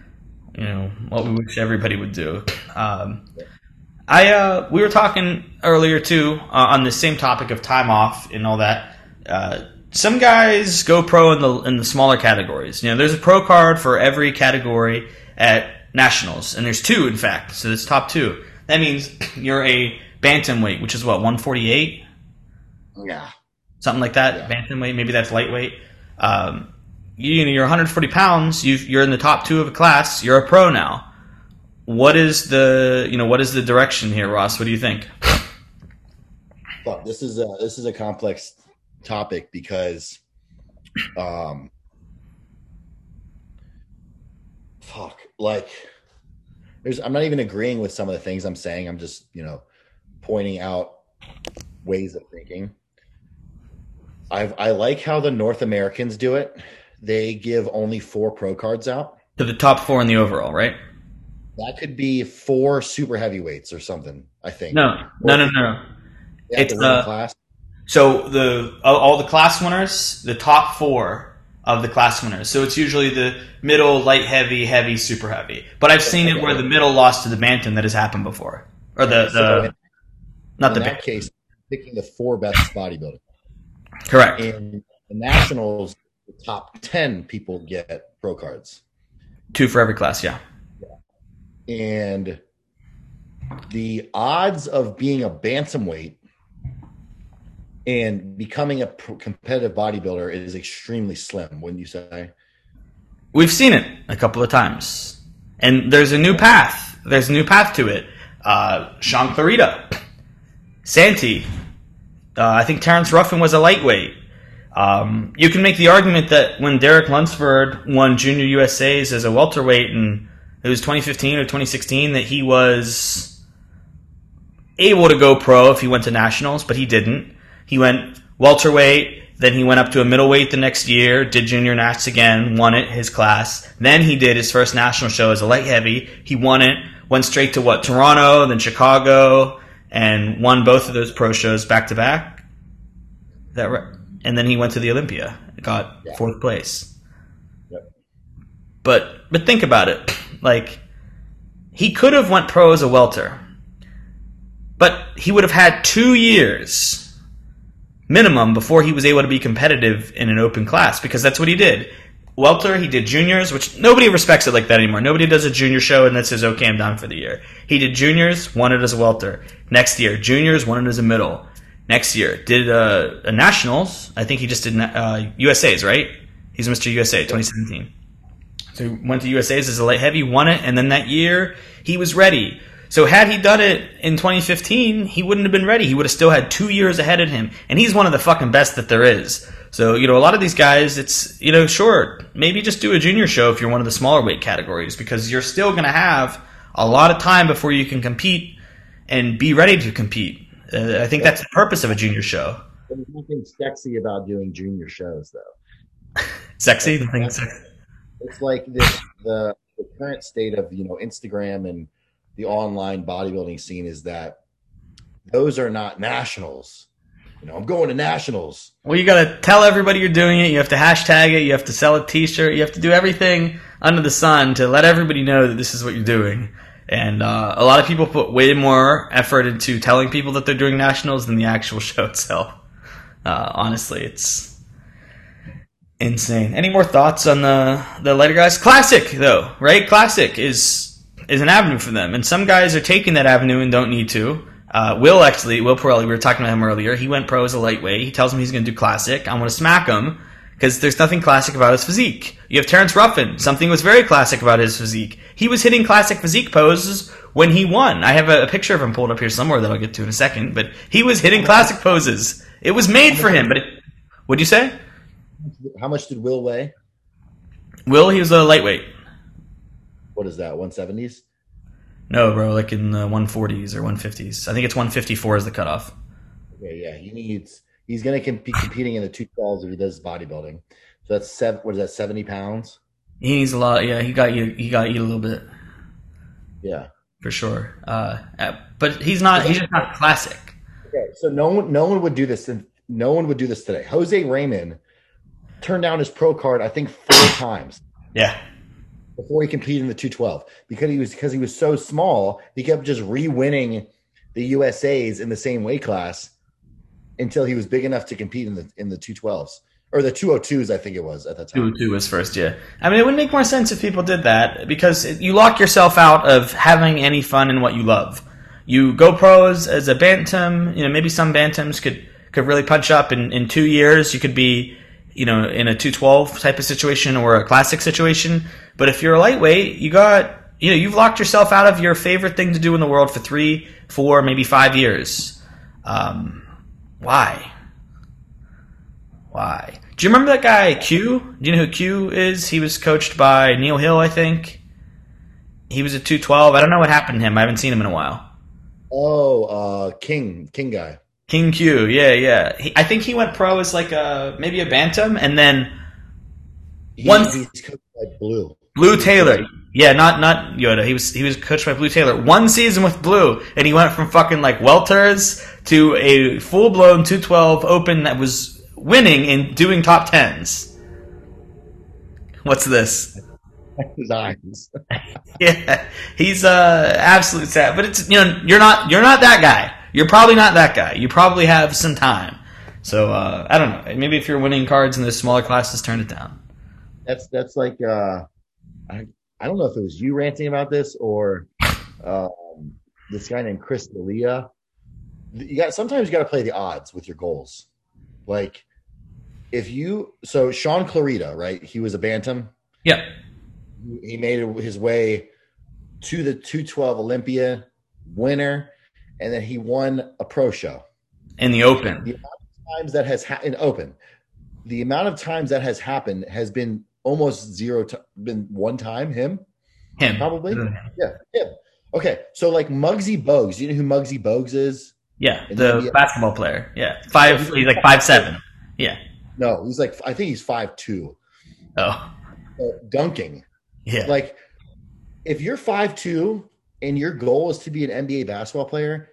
what we wish everybody would do. We were talking earlier too, on the same topic of time off and all that. Some guys go pro in the smaller categories. There's a pro card for every category at nationals, and there's 2, in fact. So there's top 2. That means you're a bantamweight, which is what, 148? Yeah, something like that. Yeah. Bantamweight, maybe that's lightweight. You're 140 pounds. You're in the top 2 of a class. You're a pro now. What is the direction here, Ross? What do you think? Fuck, this is a complex topic because, I'm not even agreeing with some of the things I'm saying. I'm just, pointing out ways of thinking. I like how the North Americans do it. They give only 4 pro cards out to the top 4 in the overall, right? That could be 4 super heavyweights or something, I think. No. It's the class. So all the class winners, the top 4 of the class winners. So it's usually the middle, light heavy, heavy, super heavy. But I've seen it where the middle lost to the bantam. That has happened before. Or in that case, picking the 4 best bodybuilders. Correct. In the nationals, the top 10 people get pro cards. 2 for every class, yeah. And the odds of being a bantamweight and becoming a competitive bodybuilder is extremely slim, wouldn't you say? We've seen it a couple of times. And there's a new path. There's a new path to it. Sean Clarita. Santi. I think Terrence Ruffin was a lightweight. You can make the argument that when Derek Lunsford won Junior USAs as a welterweight in it was 2015 or 2016 that he was able to go pro if he went to nationals, but he didn't. He went welterweight, then he went up to a middleweight the next year, did junior nats again, won it, his class. Then he did his first national show as a light heavy. He won it, went straight to Toronto, then Chicago, and won both of those pro shows back to back. Is that right? And then he went to the Olympia, got 4th place. Yep. But think about it. He could have went pro as a welter, but he would have had 2 years minimum before he was able to be competitive in an open class, because that's what he did. Welter, he did juniors, which nobody respects it like that anymore. Nobody does a junior show and then says, okay, I'm done for the year. He did juniors, won it as a welter. Next year, juniors, won it as a middle. Next year, did a nationals. I think he just did USAs, right? He's Mr. USA 2017. So he went to USAs as a light heavy, won it, and then that year, he was ready. So had he done it in 2015, he wouldn't have been ready. He would have still had 2 years ahead of him. And he's one of the fucking best that there is. So, a lot of these guys, it's, sure, maybe just do a junior show if you're one of the smaller weight categories, because you're still going to have a lot of time before you can compete and be ready to compete. I think that's the purpose of a junior show. There's nothing sexy about doing junior shows, though. Sexy? Nothing sexy. It's like the current state of, Instagram and the online bodybuilding scene is that those are not nationals. I'm going to nationals. Well, you got to tell everybody you're doing it. You have to hashtag it. You have to sell a T-shirt. You have to do everything under the sun to let everybody know that this is what you're doing. And a lot of people put way more effort into telling people that they're doing nationals than the actual show itself. Honestly, it's insane. Any more thoughts on the lighter guys? Classic, though, right? Classic is an avenue for them. And some guys are taking that avenue and don't need to. Will Pirelli, we were talking about him earlier. He went pro as a lightweight. He tells me he's going to do classic. I'm going to smack him because there's nothing classic about his physique. You have Terrence Ruffin. Something was very classic about his physique. He was hitting classic physique poses when he won. I have a picture of him pulled up here somewhere that I'll get to in a second, but he was hitting classic poses. It was made for him, but what'd you say? How much did Will weigh? Will, he was a lightweight. What is that, 170s? No, bro, like in the 140s or 150s. I think it's 154 is the cutoff. Okay, yeah, he's going to be competing in the 212s if he does bodybuilding. So that's 70 pounds? He needs a lot. Yeah, he got to eat a little bit. Yeah. For sure. But he's just not classic. Okay, so no one would do this, and no one would do this today. Jose Raymond turned down his pro card, I think, 4 times. Yeah. Before he competed in the 212, because he was so small, he kept just re-winning the USAs in the same weight class until he was big enough to compete in the 212s or the 202s. I think it was at that time. 202 was first, yeah. I mean, it would make more sense if people did that because you lock yourself out of having any fun in what you love. You go pros as a bantam. Maybe some bantams could really punch up in 2 years. You could be in a 212 type of situation or a classic situation. But if you're a lightweight, you've locked yourself out of your favorite thing to do in the world for 3, 4, maybe 5 years. Why? Do you remember that guy Q? Do you know who Q is? He was coached by Neil Hill, I think. He was a 212. I don't know what happened to him. I haven't seen him in a while. Oh, King guy. King Q, yeah. I think he went pro as like maybe a bantam, and then He's coached by Blue Taylor. Yeah, not Yoda. He was coached by Blue Taylor. 1 season with Blue, and he went from fucking like welters to a full blown 212 open that was winning and doing top 10s. What's this? His eyes. Yeah, he's absolutely sad. But it's you're not that guy. You're probably not that guy. You probably have some time. So I don't know. Maybe if you're winning cards in the smaller classes, turn it down. That's like I don't know if it was you ranting about this or this guy named Chris D'Elia. Sometimes you got to play the odds with your goals. Like Sean Clarita, right? He was a bantam. Yeah. He made his way to the 212 Olympia winner, and then he won a pro show in the Open. The amount of times that has in Open, the amount of times that has happened has been almost zero. Been one time. Him probably. Yeah, him. Okay, so like Muggsy Bogues. Do you know who Muggsy Bogues is? Yeah, the basketball player. Yeah, he's like 5'7". Yeah. No, I think he's 5'2". Oh. Dunking. Yeah. Like, if you're 5'2" and your goal is to be an NBA basketball player,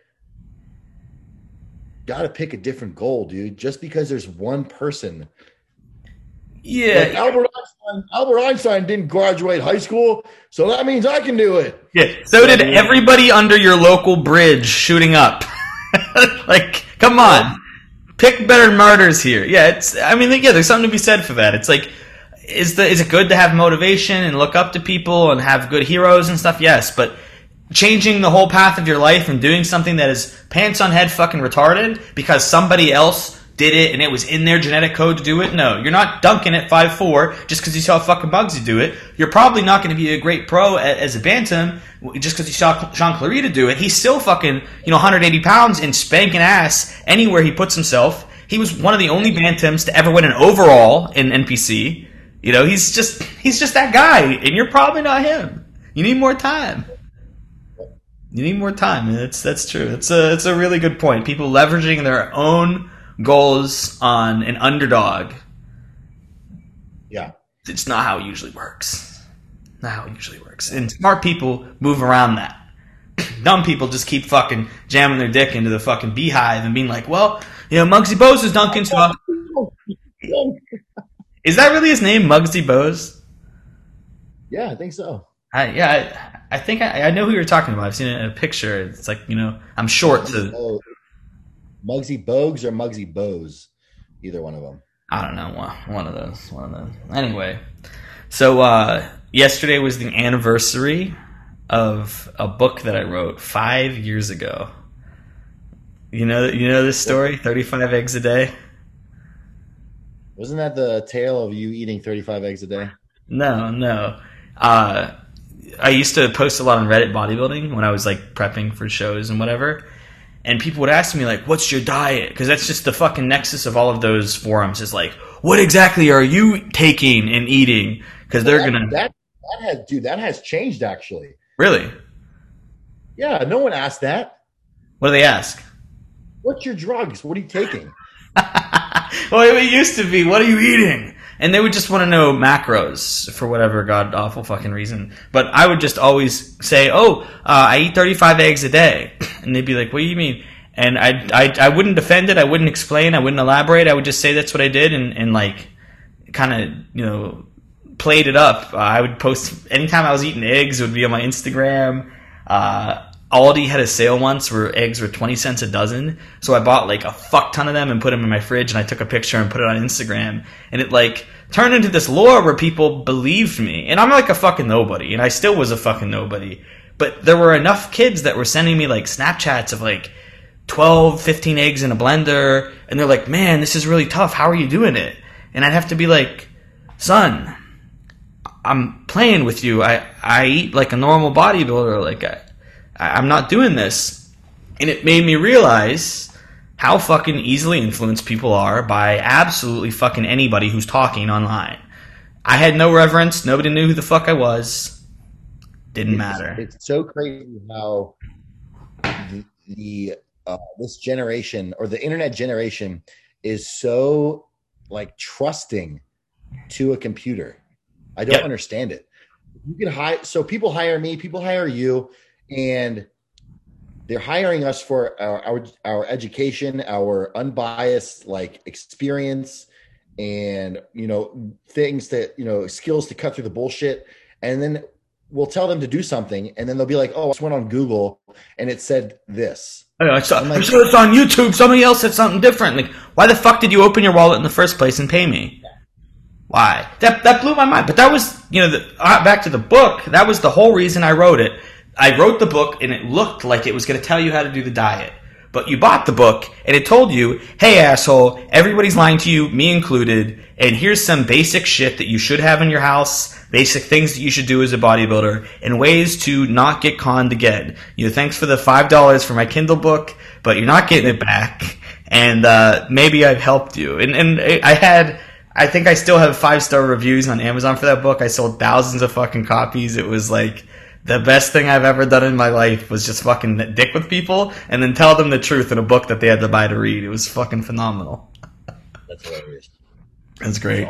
got to pick a different goal, dude. Just because there's one person. Yeah. Like Albert Einstein didn't graduate high school, so that means I can do it. Yeah. So did everybody under your local bridge shooting up. Like, come on. Pick better martyrs here. Yeah, there's something to be said for that. It's like, is it good to have motivation and look up to people and have good heroes and stuff? Yes, but changing the whole path of your life and doing something that is pants on head fucking retarded because somebody else did it and it was in their genetic code to do it? No, you're not dunking at 5'4" just because you saw fucking Muggsy do it. You're probably not going to be a great pro as a bantam just because you saw Sean Clarita do it. He's still fucking 180 pounds and spanking ass anywhere he puts himself. He was one of the only bantams to ever win an overall in NPC. He's just that guy, and you're probably not him. You need more time. That's true. It's a really good point. People leveraging their own goals on an underdog. Yeah. It's not how it usually works. And smart people move around that. Dumb people just keep fucking jamming their dick into the fucking beehive and being like, well, You know, Muggsy Bogues is Duncan. So is that really his name, Muggsy Bogues? Yeah, I think so. I think I know who you're talking about. I've seen it in a picture. It's like, you know, I'm short to. Muggsy Bogues or Muggsy Bose, either one of them. I don't know, one of those. Anyway, so yesterday was the anniversary of a book that I wrote 5 years ago. You know this story, 35 eggs a day? Wasn't that the tale of you eating 35 eggs a day? No. I used to post a lot on Reddit bodybuilding when I was like prepping for shows and whatever. And people would ask me like, "What's your diet?" Because that's just the fucking nexus of all of those forums. Is like, what exactly are you taking and eating? Because they're that has changed actually. Really? Yeah, no one asked that. What do they ask? What's your drugs? What are you taking? Well, it used to be, what are you eating? And they would just want to know macros for whatever god awful fucking reason. But I would just always say, I eat 35 eggs a day. And they'd be like, what do you mean? And I wouldn't defend it. I wouldn't explain. I wouldn't elaborate. I would just say that's what I did and like kind of, you know, played it up. I would post anytime I was eating eggs, it would be on my Instagram. Aldi had a sale once where eggs were 20 cents a dozen. So I bought like a fuck ton of them and put them in my fridge, and I took a picture and put it on Instagram. And it like turned into this lore where people believed me. And I'm like a fucking nobody, and I still was a fucking nobody. But there were enough kids that were sending me like Snapchats of like 12, 15 eggs in a blender. And they're like, man, this is really tough. How are you doing it? And I'd have to be like, son, I'm playing with you. I eat like a normal bodybuilder. Like I'm not doing this. And it made me realize how fucking easily influenced people are by absolutely fucking anybody who's talking online. I had no reverence. Nobody knew who the fuck I was. Didn't matter. It's so crazy how this generation or the internet generation is so like trusting to a computer. I don't understand it. You can so people hire me, people hire you, and they're hiring us for our education, our unbiased like experience, and things that skills to cut through the bullshit. And then we'll tell them to do something, and then they'll be like, "Oh, I just went on Google and it said this." I'm sure it's on YouTube. Somebody else said something different. Like, why the fuck did you open your wallet in the first place and pay me? Why? That blew my mind. But that was, back to the book. That was the whole reason I wrote it. I wrote the book, and it looked like it was going to tell you how to do the diet. But you bought the book, and it told you, hey, asshole, everybody's lying to you, me included, and here's some basic shit that you should have in your house, basic things that you should do as a bodybuilder, and ways to not get conned again. Thanks for the $5 for my Kindle book, but you're not getting it back, and maybe I've helped you. And I think I still have 5-star reviews on Amazon for that book. I sold thousands of fucking copies. It was like the best thing I've ever done in my life was just fucking dick with people and then tell them the truth in a book that they had to buy to read. It was fucking phenomenal. That's hilarious. That's great.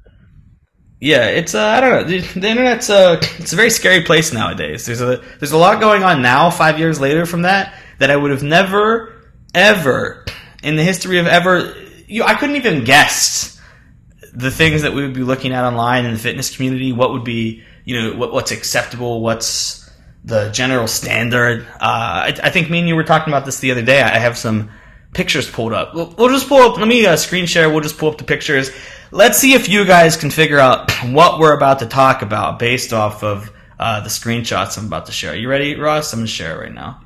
Yeah, it's I don't know. The internet's it's a very scary place nowadays. There's a lot going on now, 5 years later from that I would have never, ever in the history of ever. I couldn't even guess the things that we would be looking at online in the fitness community. What would be what's acceptable, what's the general standard. I think me and you were talking about this the other day. I have some pictures pulled up. We'll just pull up, let me screen share, we'll just pull up the pictures. Let's see if you guys can figure out what we're about to talk about based off of the screenshots I'm about to share. You ready, Ross? I'm going to share it right now.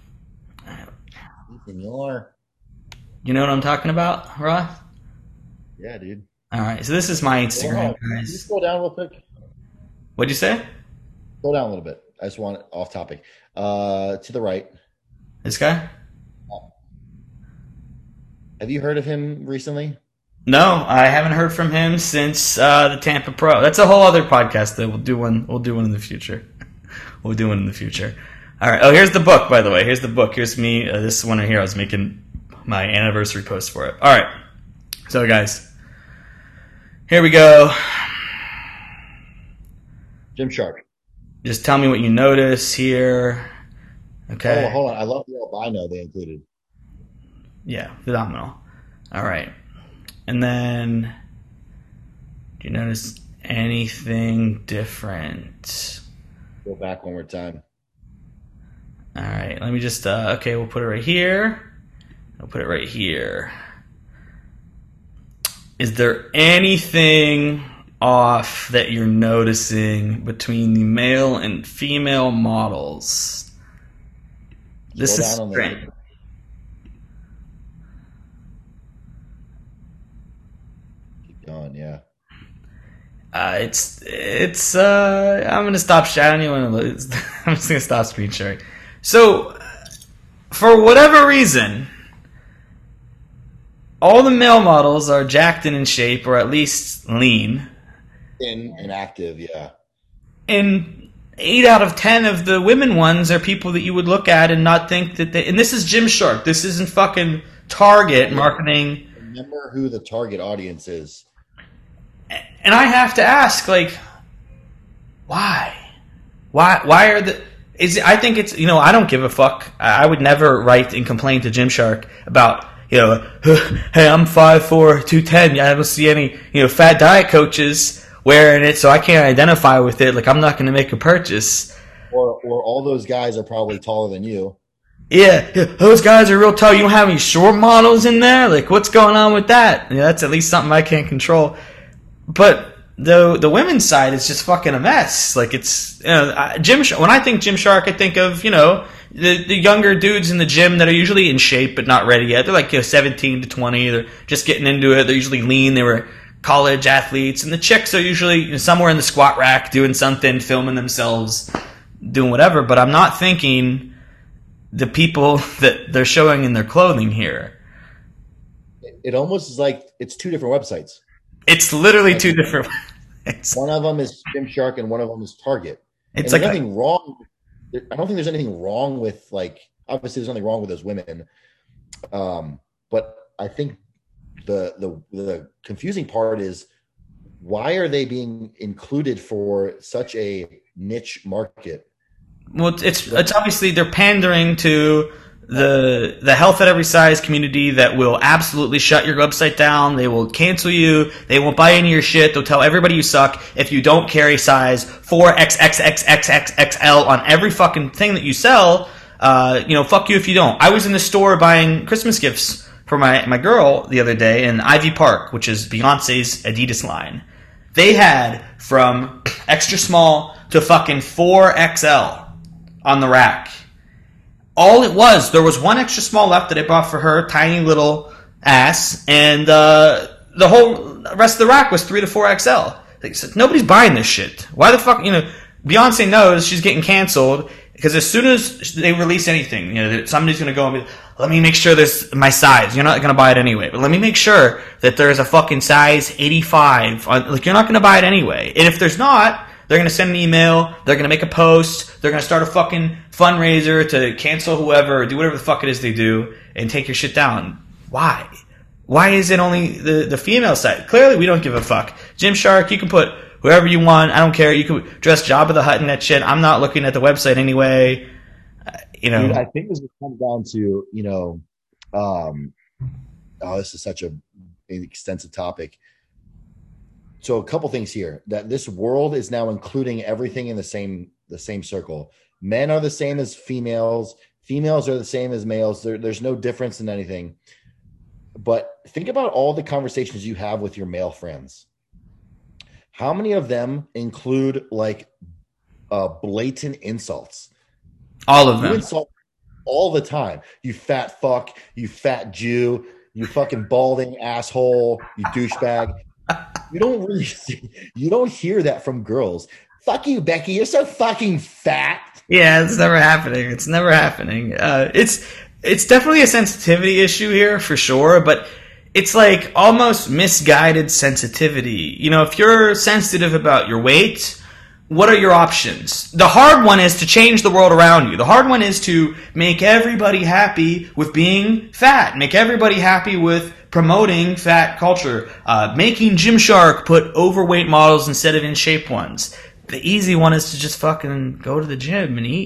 You know what I'm talking about, Ross? Yeah, dude. All right, so this is my Instagram, guys. Can you scroll down real quick? What'd you say? Scroll down a little bit. I just want it off topic. To the right. This guy? Have you heard of him recently? No, I haven't heard from him since the Tampa Pro. That's a whole other podcast that we'll do one in the future. We'll do one in the future. All right. Oh, here's the book, by the way. Here's the book. Here's me. This is one right here. I was making my anniversary post for it. All right. So, guys, here we go. Gymshark. Just tell me what you notice here. Okay. Oh, hold on. I love the albino they included. Yeah, phenomenal. All right. And then, do you notice anything different? Go back one more time. All right. Let me just, okay, we'll put it right here. I'll put it right here. Is there anything off that you're noticing between the male and female models? This is strange. Keep going, yeah. I'm gonna stop shouting you and I'm just gonna stop screen sharing. So, for whatever reason, all the male models are jacked and in shape, or at least lean. And active, yeah. And 8 out of 10 of the women ones are people that you would look at and not think that they... And this is Gymshark. This isn't fucking Target marketing. Remember who the target audience is. And I have to ask, like, why? Why are the... I think it's... I don't give a fuck. I would never write and complain to Gymshark about... hey, I'm 5'4", 210. I don't see any, fat diet coaches wearing it, so I can't identify with it. Like, I'm not going to make a purchase. Or all those guys are probably taller than you. Yeah, those guys are real tall. You don't have any short models in there? Like, what's going on with that? That's at least something I can't control. But the women's side is just fucking a mess. Like, it's, Gymshark. When I think Gymshark, I think of, the younger dudes in the gym that are usually in shape but not ready yet. They're like 17 to 20. They're just getting into it. They're usually lean. They were college athletes. And the chicks are usually somewhere in the squat rack doing something, filming themselves, doing whatever. But I'm not thinking the people that they're showing in their clothing here. It almost is like it's two different websites. It's literally two different websites. One of them is Gymshark and one of them is Target. It's like nothing wrong. I don't think there's anything wrong with, like, obviously there's nothing wrong with those women. But I think the confusing part is, why are they being included for such a niche market? Well, it's obviously they're pandering to the health at every size community that will absolutely shut your website down. They will cancel you. They won't buy any of your shit. They'll tell everybody you suck if you don't carry size 4XXXXXXL on every fucking thing that you sell. Fuck you if you don't. I was in the store buying Christmas gifts for my girl the other day in Ivy Park, which is Beyonce's Adidas line. They had from extra small to fucking 4XL on the rack. All it was, there was one extra small left that I bought for her, tiny little ass, and the whole rest of the rack was 3 to 4XL. Like, so nobody's buying this shit. Why the fuck, Beyonce knows she's getting canceled, because as soon as they release anything, somebody's going to go and be, let me make sure there's my size. You're not going to buy it anyway, but let me make sure that there's a fucking size 85. You're not going to buy it anyway. And if there's not, they're going to send an email, they're going to make a post, they're going to start a fucking fundraiser to cancel whoever, or do whatever the fuck it is they do, and take your shit down. Why? Why is it only the female side? Clearly, we don't give a fuck. Gymshark, you can put whoever you want. I don't care. You can dress Jabba the Hutt in that shit. I'm not looking at the website anyway. Dude, I think this comes down to, this is such an extensive topic. So a couple things here, that this world is now including everything in the same circle. Men are the same as females. Females are the same as males. There's no difference in anything. But think about all the conversations you have with your male friends. How many of them include blatant insults? All of them. You insult all the time. You fat fuck. You fat Jew. You fucking balding asshole. You douchebag. You don't hear that from girls. Fuck you, Becky. You're so fucking fat. Yeah, it's never happening. It's never happening. It's definitely a sensitivity issue here for sure, but it's like almost misguided sensitivity. If you're sensitive about your weight, what are your options? The hard one is to change the world around you. The hard one is to make everybody happy with being fat. Make everybody happy with promoting fat culture. Making Gymshark put overweight models instead of in shape ones. The easy one is to just fucking go to the gym and eat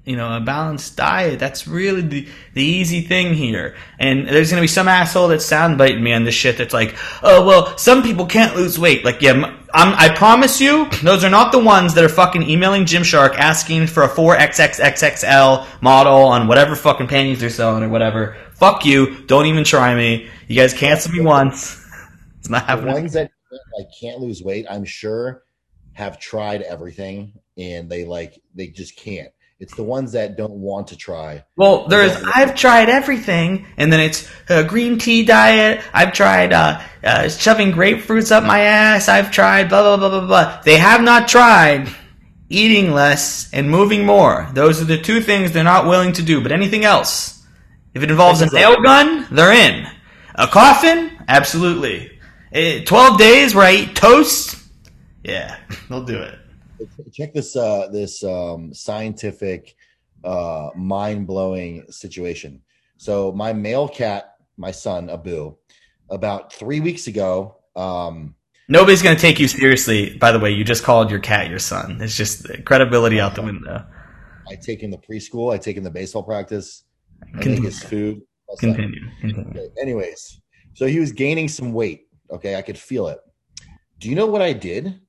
a balanced diet. That's really the easy thing here. And there's going to be some asshole that's soundbiting me on this shit that's like, oh, well, some people can't lose weight. Like, yeah, I promise you, those are not the ones that are fucking emailing Gymshark asking for a 4XXXXL model on whatever fucking panties they're selling or whatever. Fuck you. Don't even try me. You guys cancel me once. It's not happening. The ones that can't lose weight, I'm sure, have tried everything and they just can't. It's the ones that don't want to try. Well, I've tried everything, and then it's a green tea diet. I've tried shoving grapefruits up my ass. I've tried blah, blah, blah, blah, blah. They have not tried eating less and moving more. Those are the two things they're not willing to do. But anything else, if it involves a nail gun, they're in. A coffin? Absolutely. 12 days where I eat toast? Yeah, they'll do it. Check this scientific, mind-blowing situation. So my male cat, my son Abu, about 3 weeks ago. Nobody's going to take you seriously. By the way, you just called your cat your son. It's just credibility out the window. I take him to preschool. I take him to baseball practice. I make his food. Continue. Okay. Anyways, so he was gaining some weight. Okay, I could feel it. Do you know what I did?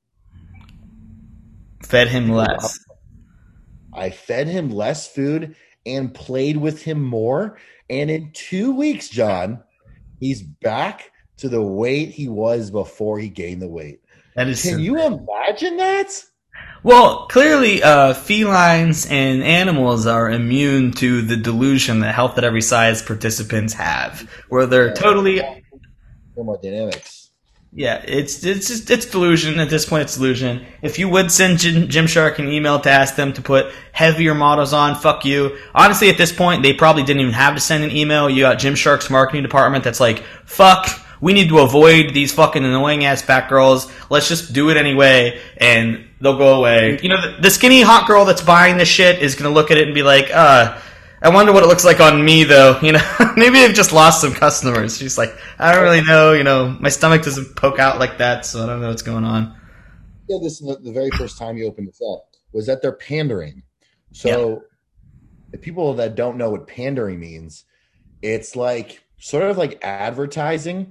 Fed him less. I fed him less food and played with him more. And in 2 weeks, John, he's back to the weight he was before he gained the weight. Can you imagine that? Well, clearly, felines and animals are immune to the delusion that Health at Every Size participants have, where they're totally thermodynamics. Yeah, it's delusion. At this point, it's delusion. If you would send Gymshark an email to ask them to put heavier models on, fuck you. Honestly, at this point, they probably didn't even have to send an email. You got Gymshark's marketing department that's like, fuck, we need to avoid these fucking annoying-ass back girls. Let's just do it anyway, and they'll go away. The skinny hot girl that's buying this shit is going to look at it and be like, I wonder what it looks like on me, though. Maybe they've just lost some customers. She's like, I don't really know. My stomach doesn't poke out like that, so I don't know what's going on. Yeah, this is the very first time you opened this up, was that they're pandering. So the people that don't know what pandering means, it's like sort of like advertising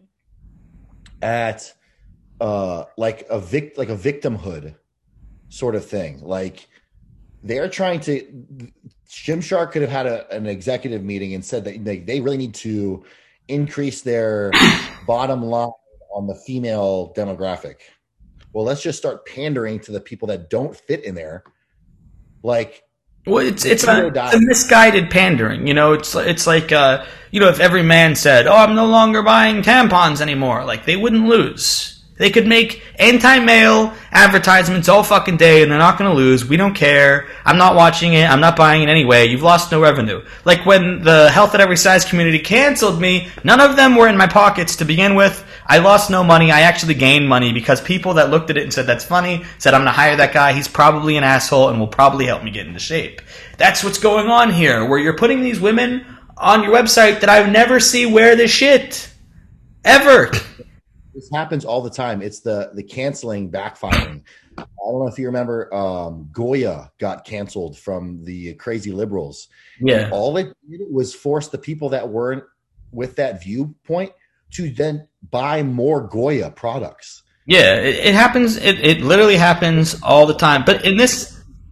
at like a victimhood sort of thing. Like they're trying to. Gymshark could have had an executive meeting and said that they really need to increase their bottom line on the female demographic. Well, let's just start pandering to the people that don't fit in there. Like, well, it's a misguided pandering. It's like if every man said, "Oh, I'm no longer buying tampons anymore," like they wouldn't lose. They could make anti-male advertisements all fucking day and they're not going to lose. We don't care. I'm not watching it. I'm not buying it anyway. You've lost no revenue. Like when the Health at Every Size community canceled me, none of them were in my pockets to begin with. I lost no money. I actually gained money because people that looked at it and said, that's funny, said, I'm going to hire that guy. He's probably an asshole and will probably help me get into shape. That's what's going on here, where you're putting these women on your website that I would never see wear this shit. Ever. This happens all the time. It's the canceling backfiring. I don't know if you remember, Goya got canceled from the crazy liberals. Yeah. And all it did was force the people that weren't with that viewpoint to then buy more Goya products. Yeah, it happens. It literally happens all the time. But in this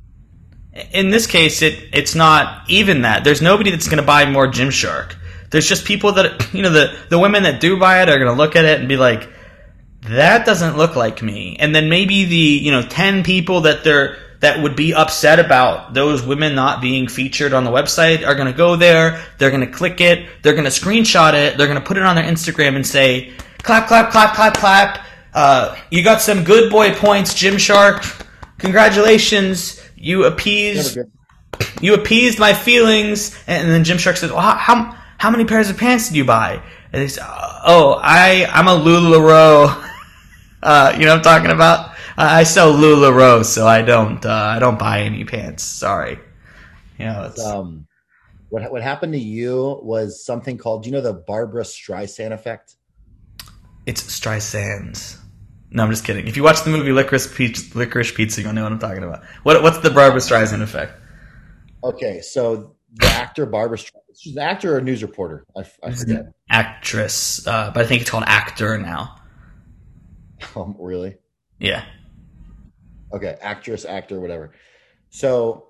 case, it's not even that. There's nobody that's going to buy more Gymshark. There's just people that, the women that do buy it are going to look at it and be like, that doesn't look like me. And then maybe the 10 people that would be upset about those women not being featured on the website are going to go there, they're going to click it, they're going to screenshot it, they're going to put it on their Instagram and say, clap, clap, clap, clap, clap. You got some good boy points, Gymshark. Congratulations. You appeased my feelings. And then Gymshark says, well, how many pairs of pants did you buy? And they say, I'm a LuLaRoe. You know what I'm talking about? I sell LuLaRoe, so I don't buy any pants. Sorry. What happened to you was something called, do you know the Barbara Streisand effect? It's Streisand's. No, I'm just kidding. If you watch the movie Licorice Pizza, you'll know what I'm talking about. What's the Barbara Streisand effect? Okay, so the actor Barbara Streisand, she's an actor or a news reporter. I forget. Actress, but I think it's called actor now. Really? Yeah. Okay, actress, actor, whatever. So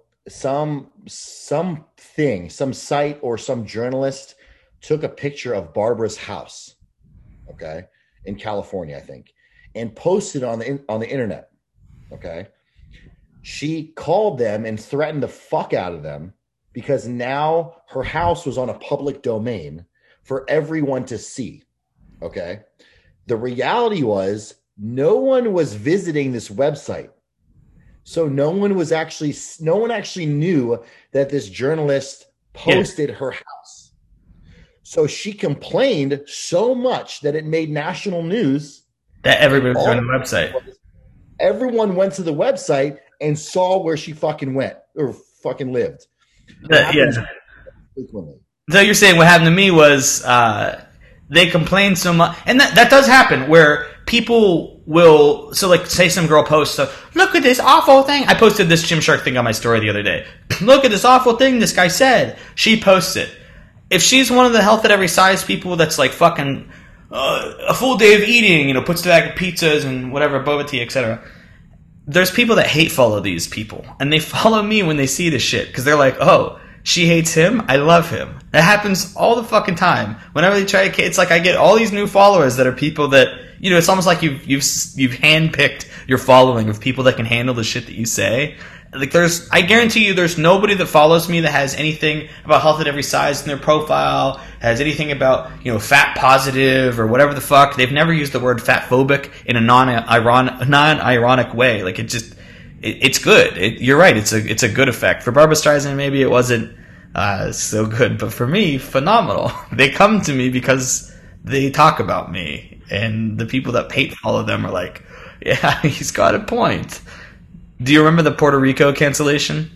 some site or some journalist took a picture of Barbara's house, okay, in California, I think, and posted on the internet. Okay. She called them and threatened the fuck out of them because now her house was on a public domain for everyone to see. Okay. The reality was no one was visiting this website. So no one actually knew that this journalist posted her house. So she complained so much that it made national news that everybody was on the website. Everyone went to the website and saw where she fucking went or fucking lived. Frequently. So you're saying what happened to me was they complained so much, and that does happen where people will. So like, say some girl posts, look at this awful thing. I posted this Gymshark thing on my story the other day. Look at this awful thing this guy said. She posts it. If she's one of the health at every size people that's like fucking a full day of eating, puts the bag of pizzas and whatever, boba tea, etc. There's people that hate follow these people, and they follow me when they see this shit because they're like, oh, she hates him, I love him. That happens all the fucking time. Whenever they try, it's like I get all these new followers that are people that it's almost like you've handpicked your following of people that can handle the shit that you say. Like I guarantee you, there's nobody that follows me that has anything about health at every size in their profile, has anything about fat positive or whatever the fuck. They've never used the word fat phobic in a non-ironic way. Like it's good. You're right. It's a good effect. For Barbra Streisand, maybe it wasn't so good, but for me, phenomenal. They come to me because they talk about me, and the people that hate follow them are like, yeah, he's got a point. Do you remember the Puerto Rico cancellation?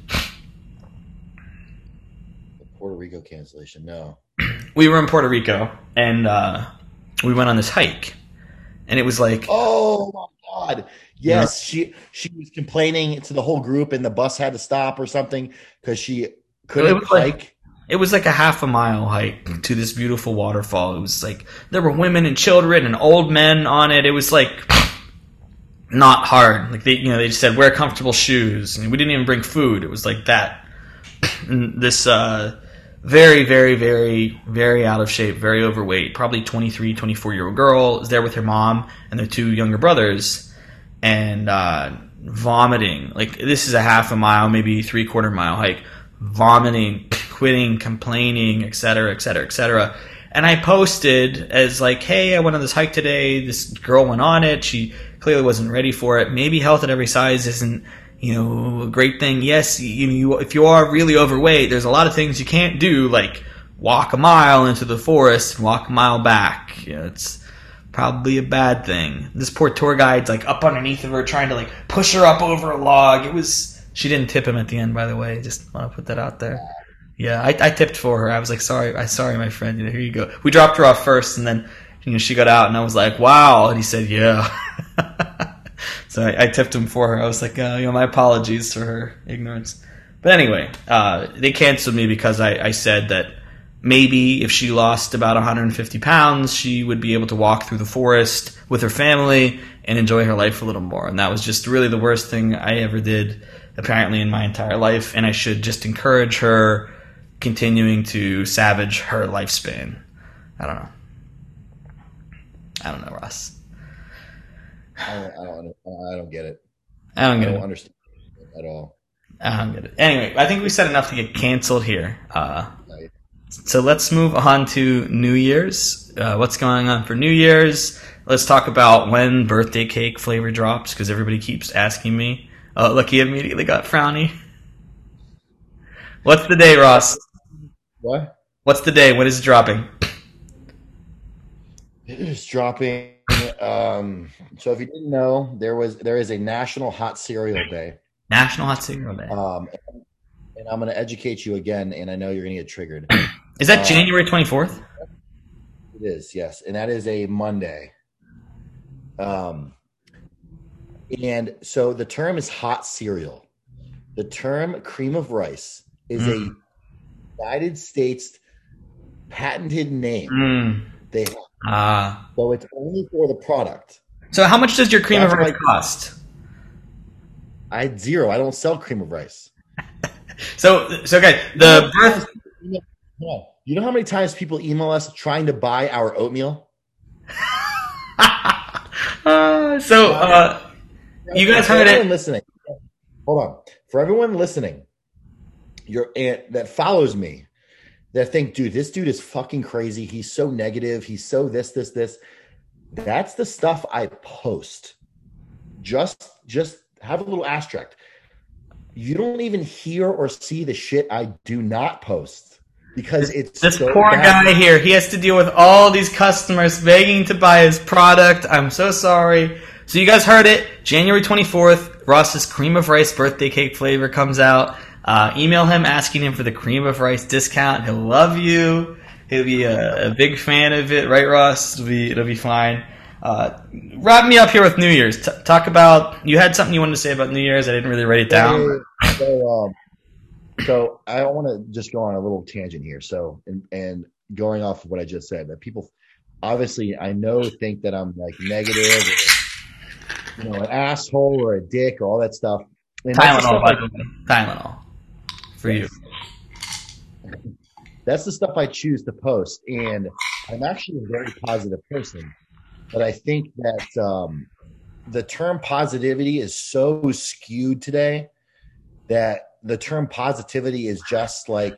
The Puerto Rico cancellation, no. We were in Puerto Rico, and we went on this hike, and it was like, oh my god, yes, she was complaining to the whole group, and the bus had to stop or something because she couldn't hike. It was like a half a mile hike to this beautiful waterfall. It was like there were women and children and old men on it. It was like not hard. Like they just said wear comfortable shoes, and we didn't even bring food. It was like that. And this very, very, very, very out of shape, very overweight, probably 23, 24-year-old girl is there with her mom and their two younger brothers, and vomiting. Like this is a half a mile, maybe 3/4 mile hike. Vomiting, quitting, complaining, etc., etc., etc. And I posted as like, hey, I went on this hike today. This girl went on it. She clearly wasn't ready for it. Maybe health at every size isn't, a great thing. Yes, if you are really overweight, there's a lot of things you can't do, like walk a mile into the forest and walk a mile back. It's probably a bad thing. This poor tour guide's like up underneath of her, trying to like push her up over a log. She didn't tip him at the end, by the way. Just want to put that out there. Yeah, I tipped for her. I was like, sorry, my friend. Here you go. We dropped her off first, and then she got out, and I was like, wow. And he said, yeah. So I tipped him for her. I was like, my apologies for her ignorance. But anyway, they canceled me because I said that maybe if she lost about 150 pounds, she would be able to walk through the forest with her family and enjoy her life a little more. And that was just really the worst thing I ever did, apparently, in my entire life. And I should just encourage her continuing to savage her lifespan. I don't know, Ross. I don't get it. I don't understand it at all. I don't get it. Anyway, I think we said enough to get canceled here. So let's move on to New Year's. What's going on for New Year's? Let's talk about when birthday cake flavor drops, because everybody keeps asking me. Oh, look, he immediately got frowny. What's the day, Ross? What? What's the day? When is it dropping? It is dropping. So if you didn't know, there is a National Hot Cereal Day. National Hot Cereal Day. And I'm going to educate you again, and I know you're going to get triggered. Is that January 24th? It is, yes, and that is a Monday. And so the term is hot cereal. The term cream of rice is a United States patented name. They have. So it's only for the product. So how much does your cream of rice cost? I had zero. I don't sell cream of rice. So okay. You know how many times people email us trying to buy our oatmeal? You guys heard it. Listening. Hold on. For everyone listening, your aunt that follows me, that think, dude, this dude is fucking crazy. He's so negative. He's so this. That's the stuff I post. Just have a little asterisk. You don't even hear or see the shit I do not post because it's this so poor bad. Guy here. He has to deal with all these customers begging to buy his product. I'm so sorry. So you guys heard it. January 24th, Ross's cream of rice birthday cake flavor comes out. Email him asking him for the cream of rice discount. He'll love you. He'll be a big fan of it, right, Ross? It'll be fine. Wrap me up here with New Year's. Talk about, you had something you wanted to say about New Year's. I didn't really write it down. So I want to just go on a little tangent here. So, and going off of what I just said, that people obviously I know think that I'm like negative or, an asshole or a dick or all that stuff. And Tylenol, by the way. Tylenol. For you. That's the stuff I choose to post. And I'm actually a very positive person. But I think that the term positivity is so skewed today that the term positivity is just like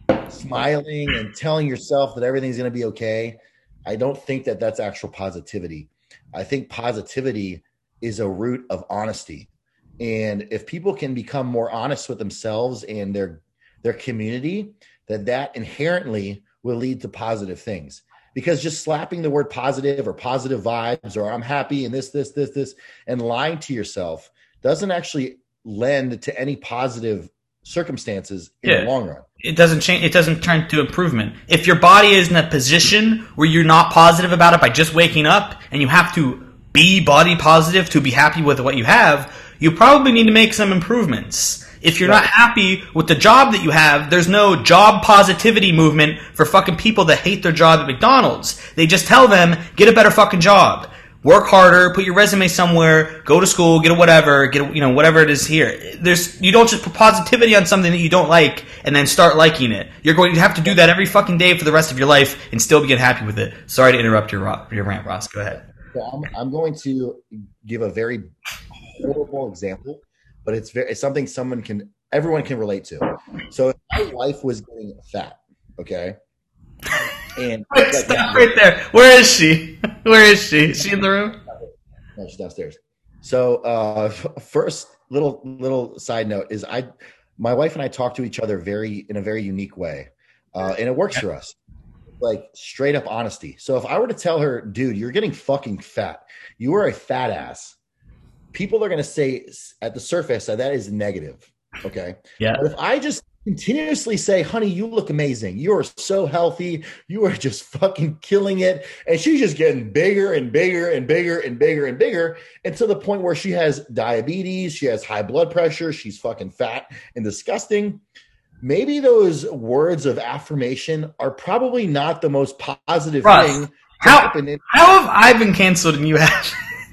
smiling and telling yourself that everything's going to be okay. I don't think that that's actual positivity. I think positivity is a root of honesty. And if people can become more honest with themselves and their community, that inherently will lead to positive things. Because just slapping the word positive or positive vibes or I'm happy and this, and lying to yourself doesn't actually lend to any positive circumstances in the long run. It doesn't change. It doesn't turn to improvement. If your body is in a position where you're not positive about it by just waking up and you have to be body positive to be happy with what you have, you probably need to make some improvements. If you're not happy with the job that you have, there's no job positivity movement for fucking people that hate their job at McDonald's. They just tell them, get a better fucking job. Work harder, put your resume somewhere, go to school, get a whatever, whatever it is here. You don't just put positivity on something that you don't like and then start liking it. You're going to have to do that every fucking day for the rest of your life and still get happy with it. Sorry to interrupt your rant, Ross. Go ahead. So I'm going to give a very horrible example, but it's something everyone can relate to. So if my wife was getting fat, okay? And stop right there. Where is she? Is she in the room? No, she's downstairs. So first little side note is my wife and I talk to each other in a very unique way. And it works for us. Like straight up honesty. So if I were to tell her, dude, you're getting fucking fat. You are a fat ass. People are going to say at the surface that is negative. Okay. Yeah. But if I just continuously say, honey, you look amazing. You are so healthy. You are just fucking killing it. And she's just getting bigger and bigger and bigger and bigger and bigger. And to the point where she has diabetes. She has high blood pressure. She's fucking fat and disgusting. Maybe those words of affirmation are probably not the most positive thing to happen. How have I been canceled and you haven't?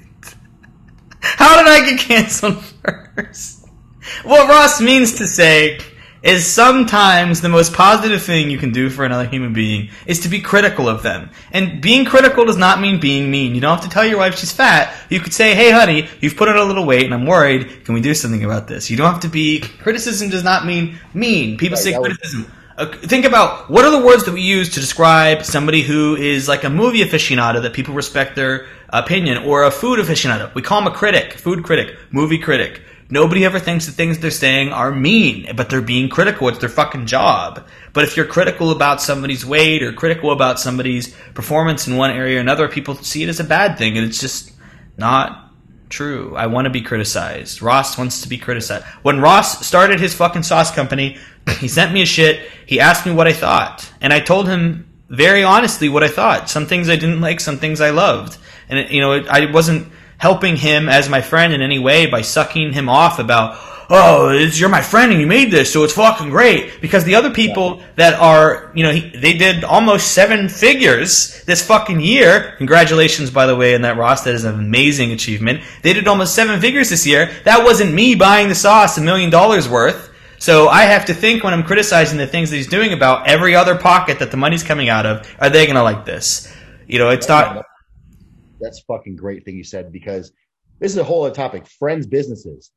How did I get canceled first? What Ross means to say is sometimes the most positive thing you can do for another human being is to be critical of them. And being critical does not mean being mean. You don't have to tell your wife she's fat. You could say, hey, honey, you've put on a little weight and I'm worried. Can we do something about this? You don't have to be... Criticism does not mean mean. People say criticism. Think about what are the words that we use to describe somebody who is like a movie aficionado that people respect their opinion, or a food aficionado. We call them a critic, food critic, movie critic. Nobody ever thinks the things they're saying are mean, but they're being critical. It's their fucking job. But if you're critical about somebody's weight or critical about somebody's performance in one area or another, people see it as a bad thing, and it's just not true. I want to be criticized. Ross wants to be criticized. When Ross started his fucking sauce company, he sent me a shit. He asked me what I thought, and I told him very honestly what I thought. Some things I didn't like, some things I loved. And I wasn't helping him as my friend in any way by sucking him off about, oh, you're my friend and you made this, so it's fucking great. Because the other people that are, they did almost 7 figures this fucking year. Congratulations, by the way, on that, Ross. That is an amazing achievement. They did almost 7 figures this year. That wasn't me buying the sauce $1 million worth. So I have to think when I'm criticizing the things that he's doing about every other pocket that the money's coming out of, are they going to like this? It's not. That's fucking great thing you said, because this is a whole other topic. Friends, businesses.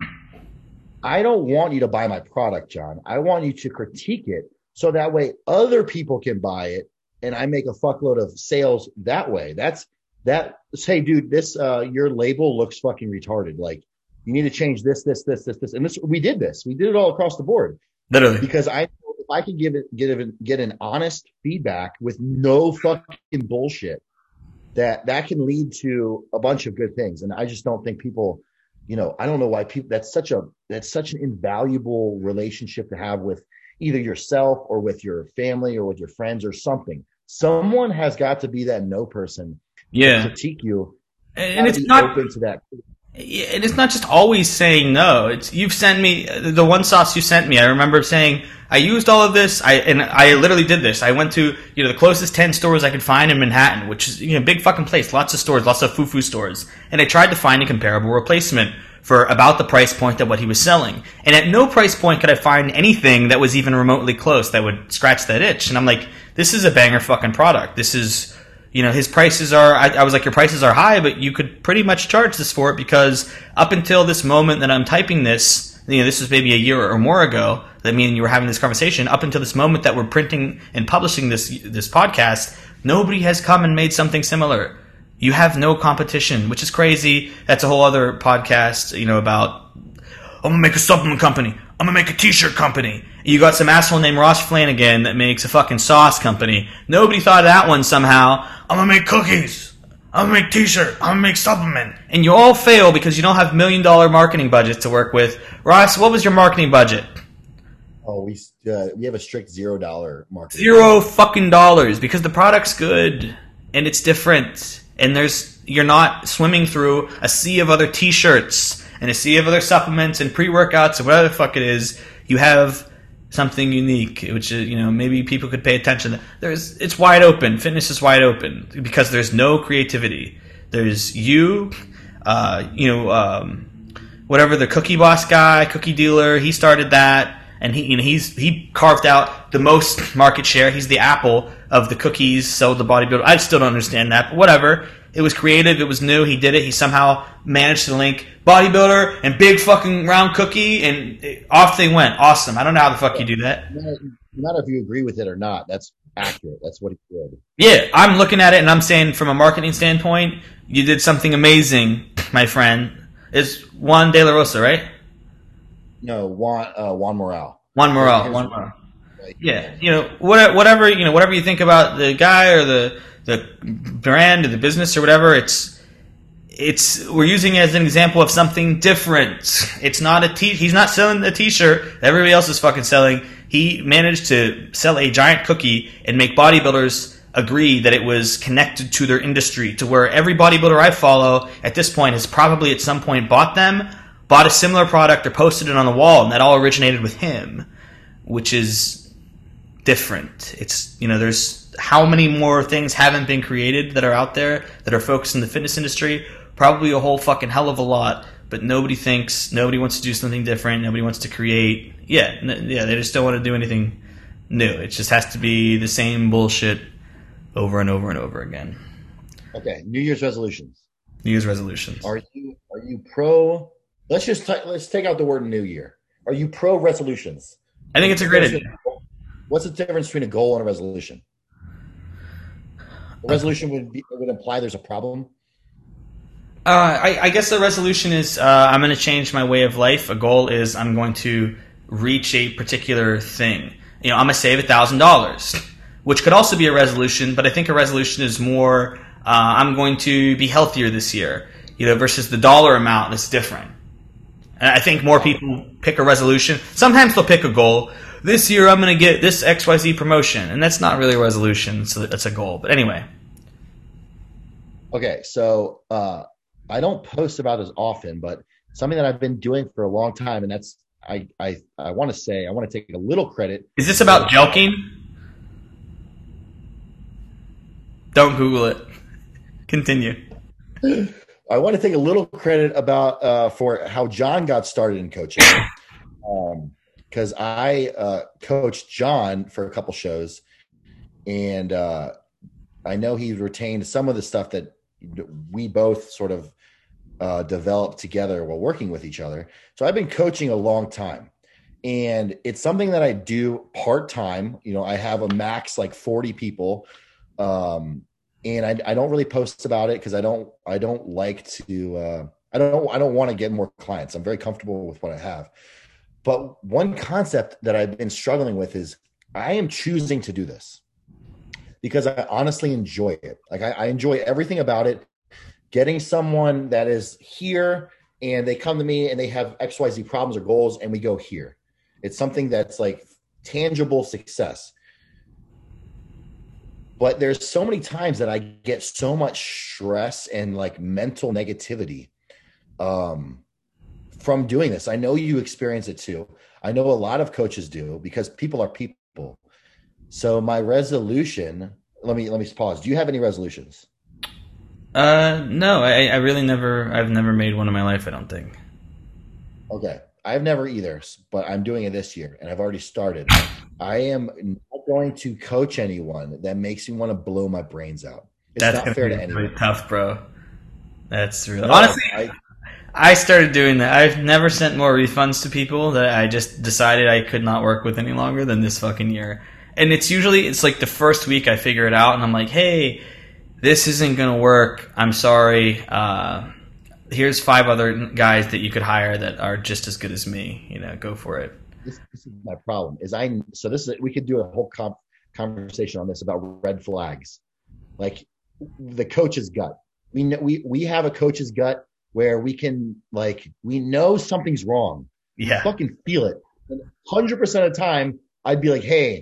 I don't want you to buy my product, John. I want you to critique it so that way other people can buy it and I make a fuckload of sales that way. Hey, dude, this, your label looks fucking retarded. Like, you need to change this. And we did it all across the board. Literally. Because I know if I can get an honest feedback with no fucking bullshit, that can lead to a bunch of good things. And I just don't think people, I don't know why people, that's such an invaluable relationship to have with either yourself or with your family or with your friends or something. Someone has got to be that no person to critique you. And it's not open to that. And it's not just always saying no. You've sent me the one sauce you sent me. I remember saying I used all of this. I literally did this. I went to the closest 10 stores I could find in Manhattan, which is a big fucking place, lots of stores, lots of foo stores, and I tried to find a comparable replacement for about the price point that what he was selling. And at no price point could I find anything that was even remotely close that would scratch that itch. And I'm like, this is a banger fucking product. This is. His prices are, I was like, your prices are high, but you could pretty much charge this for it, because up until this moment that I'm typing this, this was maybe a year or more ago, that me and you were having this conversation, up until this moment that we're printing and publishing this podcast, nobody has come and made something similar. You have no competition, which is crazy. That's a whole other podcast, about, I'm going to make a supplement company. I'm going to make a t-shirt company. You got some asshole named Ross Flanagan that makes a fucking sauce company. Nobody thought of that one somehow. I'm going to make cookies. I'm going to make t-shirt. I'm going to make supplement. And you all fail because you don't have $1 million marketing budgets to work with. Ross, what was your marketing budget? Oh, we have a strict $0 marketing. $0 fucking dollars, because the product's good and it's different. And you're not swimming through a sea of other t-shirts and a sea of other supplements and pre-workouts and whatever the fuck it is. You have something unique, which is, maybe people could pay attention. It's wide open. Fitness is wide open because there's no creativity. There's whatever the Cookie Boss guy, Cookie Dealer, he started that, and he carved out the most market share. He's the Apple of the cookies, sold the bodybuilder. I still don't understand that, but whatever. It was creative. It was new. He did it. He somehow managed to link bodybuilder and big fucking round cookie, and off they went. Awesome. I don't know how the fuck you do that. No matter if you agree with it or not, that's accurate. That's what he did. Yeah, I'm looking at it and I'm saying, from a marketing standpoint, you did something amazing, my friend. It's Juan De La Rosa, right? No, Juan Morale. Juan Morale. Yeah, whatever you think about the guy or the brand or the business or whatever, we're using it as an example of something different. It's not he's not selling a t-shirt that everybody else is fucking selling. He managed to sell a giant cookie and make bodybuilders agree that it was connected to their industry, to where every bodybuilder I follow at this point has probably at some point bought a similar product, or posted it on the wall, and that all originated with him, which is different. It's, there's how many more things haven't been created that are out there that are focused in the fitness industry? Probably a whole fucking hell of a lot, but nobody wants to do something different, nobody wants to create. They just don't want to do anything new. It just has to be the same bullshit over and over and over again. Okay, New Year's resolutions. Are you pro? Let's take out the word New Year. Are you pro resolutions? I think it's a great idea. What's the difference between a goal and a resolution? A resolution would imply there's a problem. I guess the resolution is I'm going to change my way of life. A goal is I'm going to reach a particular thing. I'm going to save $1,000, which could also be a resolution, but I think a resolution is more I'm going to be healthier this year, versus the dollar amount that's different. And I think more people pick a resolution. Sometimes they'll pick a goal. This year I'm going to get this XYZ promotion, and that's not really a resolution, so that's a goal. But anyway. Okay, so I don't post about as often, but something that I've been doing for a long time, and that's I want to say I want to take a little credit Is this about for jelking? Don't Google it. Continue. I want to take a little credit about for how John got started in coaching, because I coached John for a couple shows, and I know he retained some of the stuff that we both sort of developed together while working with each other. So I've been coaching a long time, and it's something that I do part time. You know, I have a max like 40 people, and I don't really post about it because I don't like to. I don't want to get more clients. I'm very comfortable with what I have. But one concept that I've been struggling with is I am choosing to do this because I honestly enjoy it. Like I enjoy everything about it. Getting someone that is here and they come to me and they have XYZ problems or goals and we go here. It's something that's like tangible success. But there's so many times that I get so much stress and like mental negativity from doing this. I know you experience it too. I know a lot of coaches do because people are people. So my resolution, let me pause. Do you have any resolutions? No, I really I've never made one in my life, I don't think. Okay. I've never either, but I'm doing it this year and I've already started. I am not going to coach anyone that makes me want to blow my brains out. It's That's not gonna fair be to anyone. really tough, bro. That's really No, honestly. I started doing that. I've never sent more refunds to people that I just decided I could not work with any longer than this fucking year. And it's like the first week I figure it out and I'm like, hey, this isn't going to work. I'm sorry. Here's 5 other guys that you could hire that are just as good as me. You know, go for it. This is my problem. We could do a whole conversation on this about red flags, like the coach's gut. We have a coach's gut where we know something's wrong. Yeah. Fucking feel it. 100% of the time, I'd be like, hey,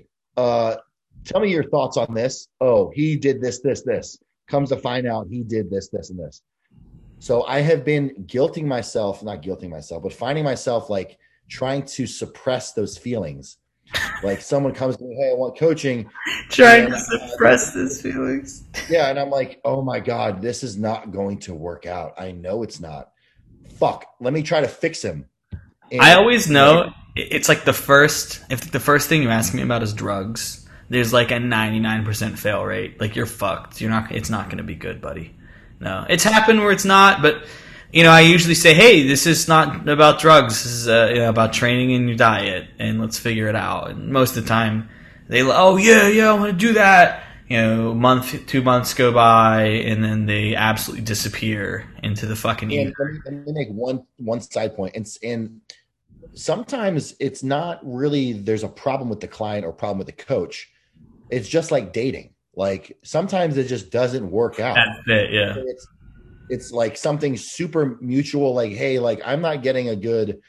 tell me your thoughts on this. Oh, he did this. Comes to find out he did this, and this. So I have been not guilting myself, but finding myself like trying to suppress those feelings. Like someone comes to me, hey, I want coaching. Trying to suppress those feelings. Yeah, and I'm like, oh my God, this is not going to work out. I know it's not. Fuck, let me try to fix him. And I always know it's like if the first thing you ask me about is drugs, there's like a 99% fail rate. Like you're fucked. It's not going to be good, buddy. No, it's happened where it's not, but you know, I usually say, hey, this is not about drugs. This is about training and your diet, and let's figure it out. And most of the time, I want to do that. You know, 2 months go by, and then they absolutely disappear into the fucking ether. Let me make one side point. And sometimes it's not really there's a problem with the client or problem with the coach. It's just like dating. Like sometimes it just doesn't work out. That's it, yeah. It's like something super mutual. Like, hey, like I'm not getting a good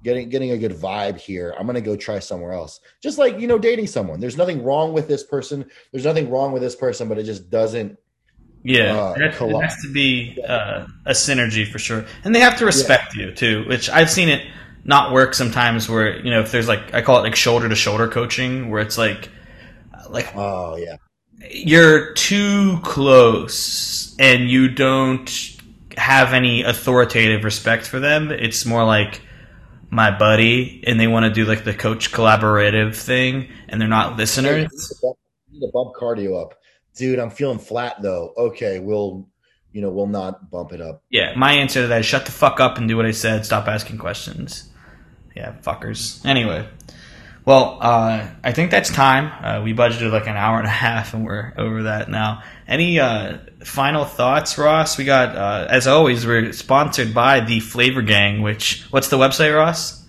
vibe here. I'm gonna go try somewhere else. Just like dating someone. There's nothing wrong with this person. But it just doesn't. Yeah, it has to be a synergy for sure, and they have to respect you too. Which I've seen it not work sometimes. Where if there's like I call it like shoulder to shoulder coaching, where it's like oh yeah. You're too close and you don't have any authoritative respect for them. It's more like my buddy and they want to do like the coach collaborative thing and they're not listeners. I need to bump cardio up. Dude, I'm feeling flat though. Okay, we'll not bump it up. Yeah, my answer to that is shut the fuck up and do what I said. Stop asking questions. Yeah, fuckers. Anyway. Well, I think that's time. We budgeted like an hour and a half, and we're over that now. Any final thoughts, Ross? We got, as always, we're sponsored by the Flavor Gang. What's the website, Ross?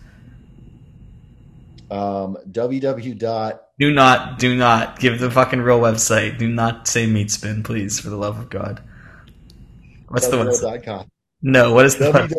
www. Do not give the fucking real website. Do not say Meat Spin, please, for the love of God. What's the website? No, what is the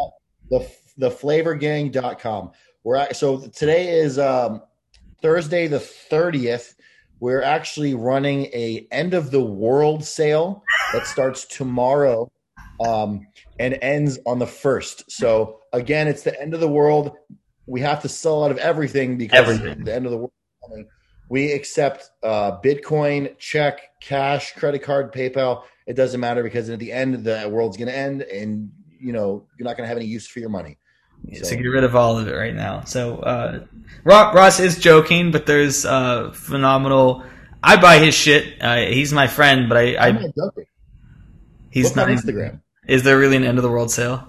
theflavorgang.com. So today is Thursday the 30th. We're actually running a end of the world sale that starts tomorrow and ends on the 1st. So again, it's the end of the world. We have to sell out of everything because the end of the world is coming. We accept Bitcoin, check, cash, credit card, PayPal. It doesn't matter because at the end, the world's going to end, and you're not going to have any use for your money. So get rid of all of it right now. So Ross is joking, but there's phenomenal. I buy his shit. He's my friend, but I'm not joking. He's Look not on Instagram. Is there really an end of the world sale?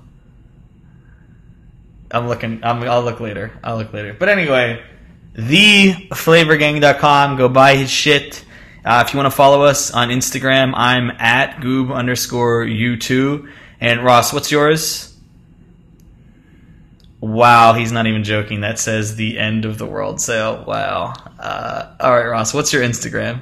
I'm looking. I'll look later. But anyway, theflavorgang.com. Go buy his shit. If you want to follow us on Instagram, I'm at goob_u2. And Ross, what's yours? Wow, he's not even joking. That says the end of the world sale. Wow. All right, Ross, what's your Instagram?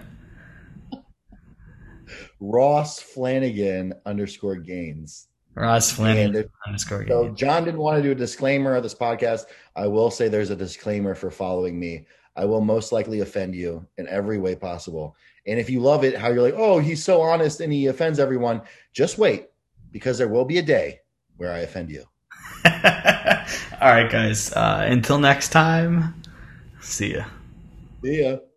Ross Flanagan _gains. Ross Flanagan _gains. So John didn't want to do a disclaimer of this podcast. I will say there's a disclaimer for following me. I will most likely offend you in every way possible. And if you love it, how you're like, oh, he's so honest and he offends everyone, just wait, because there will be a day where I offend you. All right, guys. Until next time, see ya. See ya.